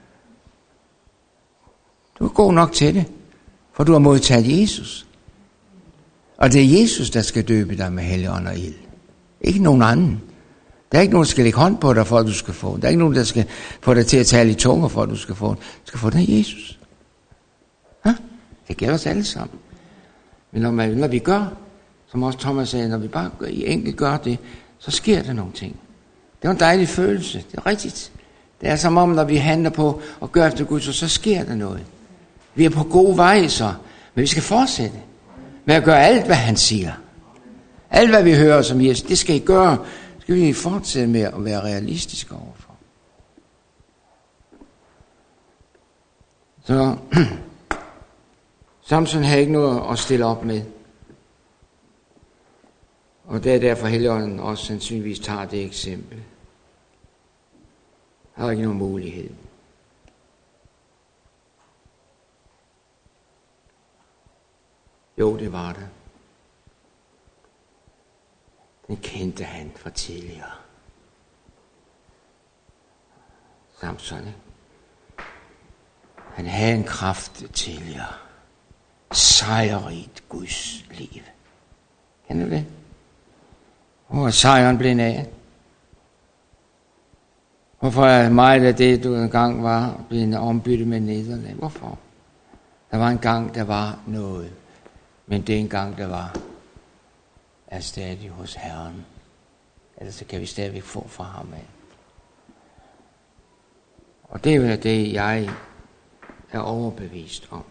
Speaker 1: Du er god nok til det, for du har modtaget Jesus. Og det er Jesus, der skal døbe dig med Helligånden og ild. Ikke nogen anden. Der er ikke nogen, der skal lægge hånd på dig, for at du skal få. Der er ikke nogen, der skal få dig til at tale i tunger, for at du skal få. Du skal få det af Jesus. Ja? Det gælder os alle sammen. Men når vi gør, som også Thomas sagde, når vi bare enkelt gør det, så sker der nogle ting. Det er en dejlig følelse. Det er rigtigt. Det er som om, når vi handler på og gør efter Gud, så sker der noget. Vi er på god vej så, men vi skal fortsætte med at gøre alt, hvad han siger. Alt, hvad vi hører som Jesus, det skal I gøre. skal vi fortsætte med at være realistiske overfor. Så Samson havde ikke noget at stille op med. Og det er derfor Helligånden også sandsynligvis tager det eksempel. Der er ikke nogen mulighed. Jo, det var det. Den kendte han fra tidligere. Samson, ikke? Han havde en kraft tidligere. Sejrigt Guds liv. Kan du det? Hvor er sejren blevet af? Hvorfor er meget af det, du engang var, blevet ombyttet med nederlag? Hvorfor? Der var en gang, der var noget. Men det en gang, der var, er stadig hos Herren. Ellers så kan vi stadigvæk få fra ham af. Og det er det, jeg er overbevist om.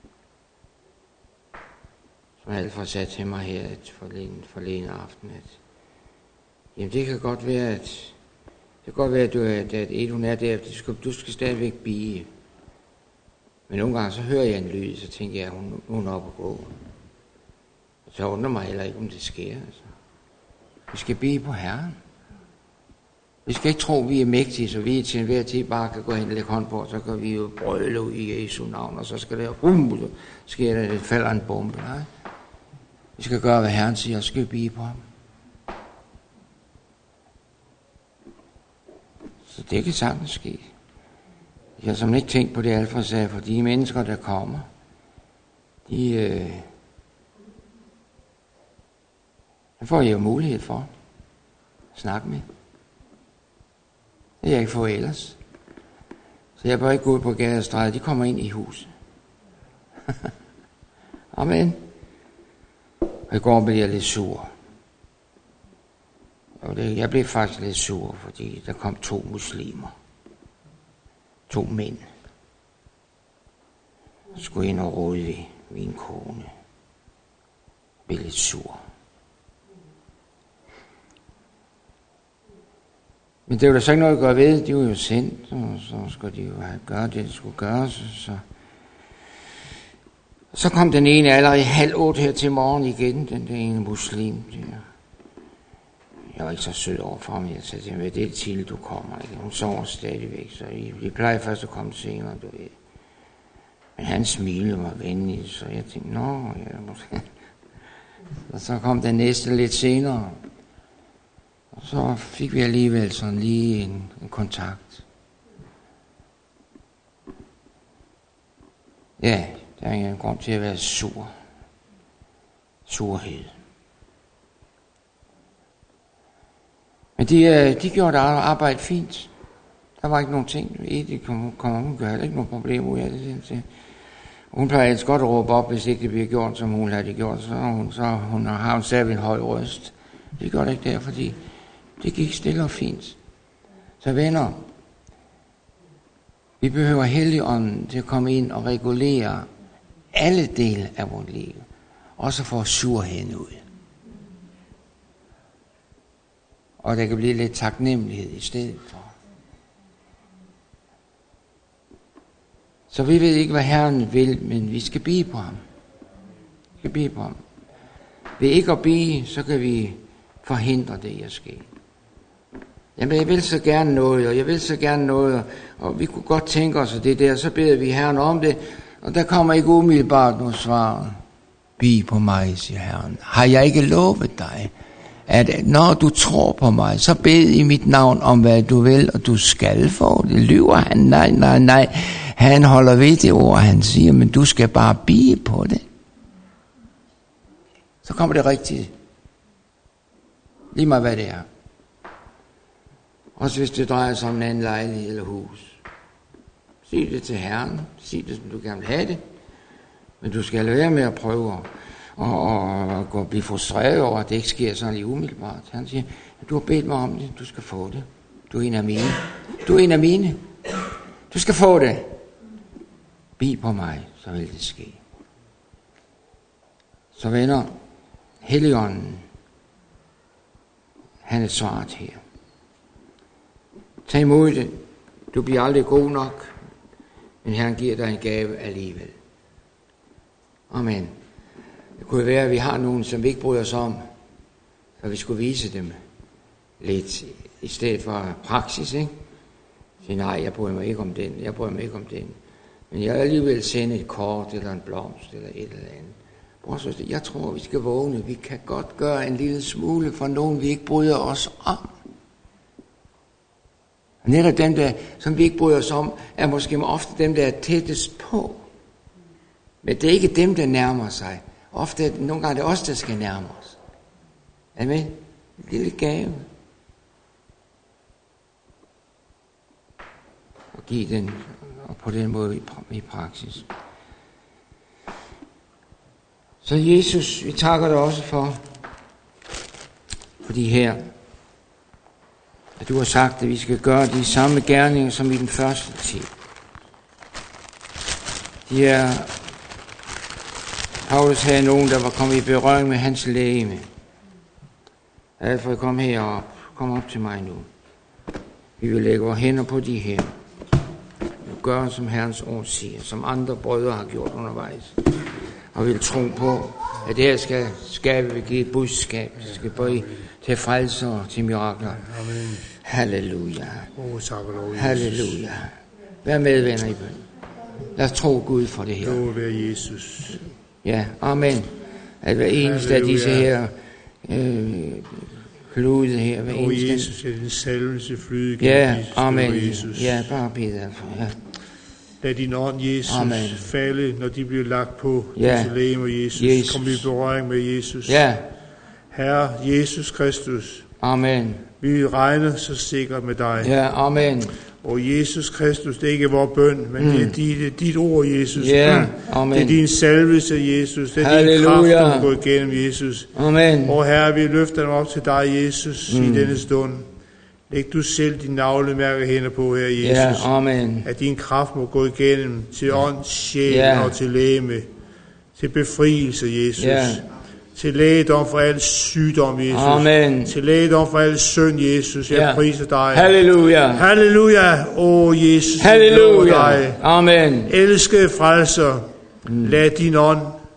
Speaker 1: Som Alfred sagde til mig her forleden aften, at jamen det kan godt være, at du er der, du skal stadigvæk bige. Men nogle gange så hører jeg en lyd, så tænker jeg, hun er oppe at gå. Og så undrer mig heller ikke, om det sker. Altså. Vi skal bige på Herren. Vi skal ikke tro, at vi er mægtige, så vi til enhver tid bare kan gå hen og lægge hånd på, så kan vi jo brøle ud i Jesu navn, og så skal det så sker der, det falder en bombe. Nej. Vi skal gøre, hvad Herren siger, og skal bige på ham. Så det kan sagtens ske. Jeg har simpelthen ikke tænkt på det, Alfred sagde, for de mennesker, der kommer, de får jeg jo mulighed for at snakke med. Det har jeg ikke fået ellers. Så jeg bør ikke gå ud på gade og stræde. De kommer ind i huset. Amen. Og i går blev jeg lidt sur. Og jeg blev faktisk lidt sur, fordi der kom 2 muslimer. 2 mænd. Jeg skulle ind og råde ved min kone. Jeg blev lidt sur. Men det var der så ikke noget at gøre ved. De var jo sendt, og så skulle de jo gøre det, der skulle gøres. Så kom den ene allerede 7:30 her til morgen igen, den der ene muslim. Jeg var ikke så sød overfor ham. Jeg sagde til ham, det er til, du kommer. Ikke? Hun sover stadigvæk, så vi plejer først at komme senere, du ved. Men han smilede mig venligt, så jeg tænkte, ja. Og så kom den næste lidt senere. Og så fik vi alligevel sådan lige en kontakt. Ja, der er ingen grund til at være sur. Surhed. Men de gjorde arbejde fint. Der var ikke nogen ting. Hun gør heller ikke nogen problem ud af det. Hun plejer ellers godt at råbe op, hvis ikke det bliver gjort, som hun havde det gjort. Så har hun stadig en høj røst. Det gjorde det ikke der, fordi det gik stille og fint. Så venner, vi behøver Helligånden til at komme ind og regulere alle dele af vores liv. Også få surheden ud. Og der kan blive lidt taknemmelighed i stedet for. Så vi ved ikke, hvad Herren vil, men vi skal bede på ham. Vi skal bede på ham. Ved ikke at bede, så kan vi forhindre det at ske. Jamen, jeg vil så gerne noget, og vi kunne godt tænke os det der, så beder vi Herren om det, og der kommer ikke umiddelbart noget svar. Bed på mig, siger Herren. Har jeg ikke lovet dig, at når du tror på mig, så bed i mit navn om, hvad du vil, og du skal få det. Lyver han? Nej. Han holder ved det ord, han siger, men du skal bare bede på det. Så kommer det rigtigt. Lige meget hvad det er. Også hvis det drejer sig om en anden lejlighed eller hus. Sig det til Herren. Sig det, som du gerne vil have det. Men du skal lade være med at prøve at blive frustreret over, at det ikke sker sådan lige umiddelbart. Han siger, du har bedt mig om det, du skal få det. Du er en af mine. Du skal få det. Bed på mig, så vil det ske. Så venner, Helligånden han er svaret her. Tag imod det. Du bliver aldrig god nok, men Herren giver dig en gave alligevel. Amen. Det kunne være, at vi har nogen, som vi ikke bryder os om, så vi skulle vise dem lidt, i stedet for praksis, ikke? Sige, nej, jeg bryder mig ikke om den, jeg bryder mig ikke om den. Men jeg vil alligevel sende et kort, eller en blomst, eller et eller andet. Jeg tror, vi skal vågne. Vi kan godt gøre en lille smule for nogen, vi ikke bryder os om. Og netop dem, der, som vi ikke bryder os om, er måske ofte dem, der er tættest på. Men det er ikke dem, der nærmer sig. Nogle gange er det os, der skal nærme os. Amen. En lille gave. Og give den, og på den måde i praksis. Så Jesus, vi takker dig også for de her, at du har sagt, at vi skal gøre de samme gerninger som i den første tid. De er, Paulus havde nogen, der var kommet i berøring med hans legeme. Alfred, kom herop. Kom op til mig nu. Vi vil lægge vores hænder på de her. Nu gør, som Herrens ord siger, som andre brødre har gjort undervejs. Og vil tro på, at det her skal skabe, vil give et budskab. Det skal både til frelser og til mirakler.
Speaker 5: Amen.
Speaker 1: Halleluja.
Speaker 5: Tak og lov, Jesus.
Speaker 1: Halleluja. Vær medvenner i bøn. Lad os tro Gud for det her.
Speaker 5: Lov være Jesus.
Speaker 1: Ja, amen. At hver eneste af disse her klude her, hver eneste.
Speaker 5: Jesus, at din salvelse flyde gennem
Speaker 1: Jesus. Ja, amen.
Speaker 5: Jesus.
Speaker 1: Ja, bare bed derfor. Ja.
Speaker 5: Lad din ånd, Jesus,
Speaker 1: amen.
Speaker 5: falde, når de bliver lagt på
Speaker 1: ja.
Speaker 5: til legeme, Jesus. Kom i berøring med Jesus.
Speaker 1: Ja.
Speaker 5: Herre Jesus Kristus.
Speaker 1: Amen.
Speaker 5: Vi regner så sikkert med dig.
Speaker 1: Ja, amen.
Speaker 5: Og Jesus Kristus, det er ikke vores bøn, men det er dit ord, Jesus.
Speaker 1: Ja, amen.
Speaker 5: Det er din salvelse, Jesus. Det er
Speaker 1: halleluja.
Speaker 5: Din kraft, du går igennem, Jesus.
Speaker 1: Amen.
Speaker 5: Og Herre, vi løfter dem op til dig, Jesus, i denne stund. Læg du selv din navlemærke hænder på her, Jesus.
Speaker 1: Ja, amen.
Speaker 5: At din kraft må gå igennem til ånd, sjæl og til legeme. Til befrielse, Jesus.
Speaker 1: Ja.
Speaker 5: Til lægedom for al sygdom, Jesus.
Speaker 1: Amen.
Speaker 5: Til lægedom for al synd, Jesus. Jeg priser dig.
Speaker 1: Halleluja.
Speaker 5: Halleluja. Jesus.
Speaker 1: Halleluja. Amen.
Speaker 5: Elskede frelser. Lad din ånd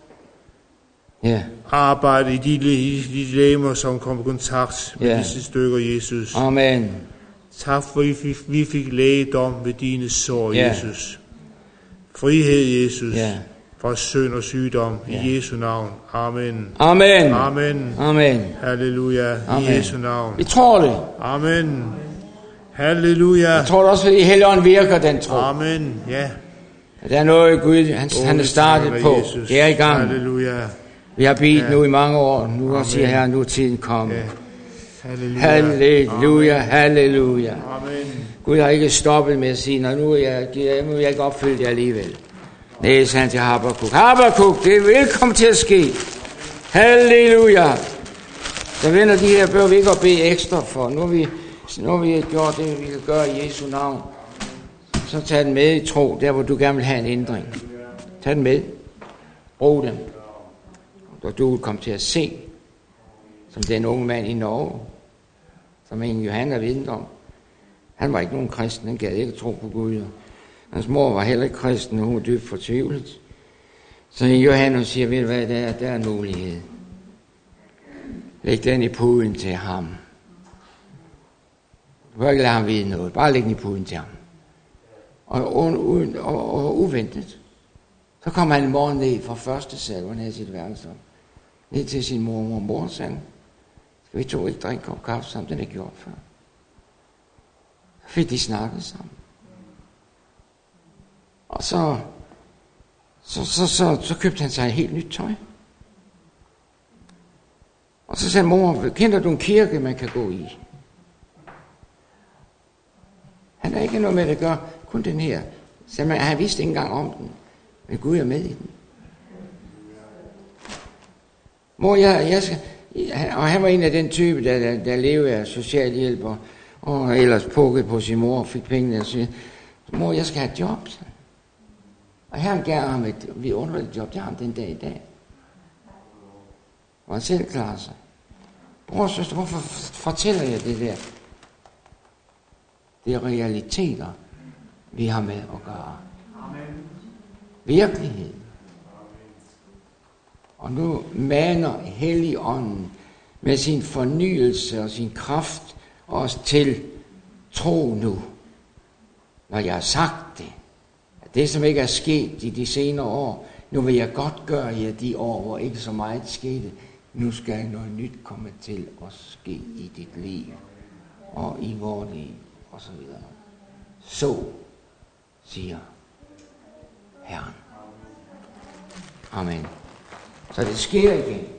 Speaker 5: arbejde i de legemer, som kommer i kontakt med disse stykker, Jesus.
Speaker 1: Amen.
Speaker 5: Tak for, vi fik lægedom ved dine sår, Jesus. Frihed, Jesus. For synd og sygdom. I Jesu navn. Amen.
Speaker 1: Amen.
Speaker 5: Amen.
Speaker 1: Amen.
Speaker 5: Halleluja.
Speaker 1: Amen.
Speaker 5: I Jesu navn.
Speaker 1: Vi tror det.
Speaker 5: Amen. Halleluja.
Speaker 1: Jeg tror det også, fordi Helligånden virker, den tro.
Speaker 5: Amen. Ja.
Speaker 1: Der er noget, Gud, han er startet på.
Speaker 5: Jesus.
Speaker 1: Det er i gang.
Speaker 5: Halleluja.
Speaker 1: Vi har bedt nu i mange år. Nu siger Herren, nu er tiden kommet.
Speaker 5: Halleluja.
Speaker 1: Halleluja. Halleluja.
Speaker 5: Amen.
Speaker 1: Gud har ikke stoppet med at sige, nu vil jeg ikke opfylde det alligevel. Nej, sagde han til Habakuk. Habakuk, det er velkommen til at ske. Halleluja. Så venner, de her bør vi ikke at bede ekstra for. Nu har vi gjort det, vi kan gøre i Jesu navn. Så tag den med i tro, der hvor du gerne vil have en ændring. Tag den med. Brug dem. Og du vil komme til at se, som den unge mand i Norge, som ingen Johan har vidnet om. Han var ikke nogen kristen, han gad ikke tro på Gud. Hans mor var heller ikke kristen, og hun var dybt fortvivlet. Så Johannes siger, ved du hvad, der er en mulighed. Læg den i puden til ham. Du kan ikke lade ham vide noget, bare læg den i puden til ham. Og uventet, så kom han en morgen ned fra første sal, hvor han havde sit værelse. Ned til sin mor. Mor sagde, skal vi to ikke drikke kop kaffe sammen? Den er gjort før. Så fik de snakket sammen. Og så købte han sig et helt nyt tøj. Og så sagde mor, kender du en kirke, man kan gå i? Han har ikke noget med at gøre, kun den her. Så han vidste ikke engang om den, men Gud er med i den. Mor, jeg skal... Og han var en af den type, der levede af socialhjælp, og ellers pukket på sin mor og fik pengene og siger, mor, jeg skal have et job. Og Herren gav ham et vidunderligt job, det har han den dag i dag. Og han selv klarer sig. Bror og søster, hvorfor fortæller jeg det der? Det er realiteter, vi har med at gøre. Virkelighed. Og nu maner Helligånden med sin fornyelse og sin kraft os til tro nu, når jeg har sagt det. At det, som ikke er sket i de senere år, nu vil jeg godt gøre jer de år, hvor ikke så meget skete. Nu skal noget nyt komme til at ske i dit liv og i vores liv og så videre. Så siger Herren. Amen. Så det sker igen.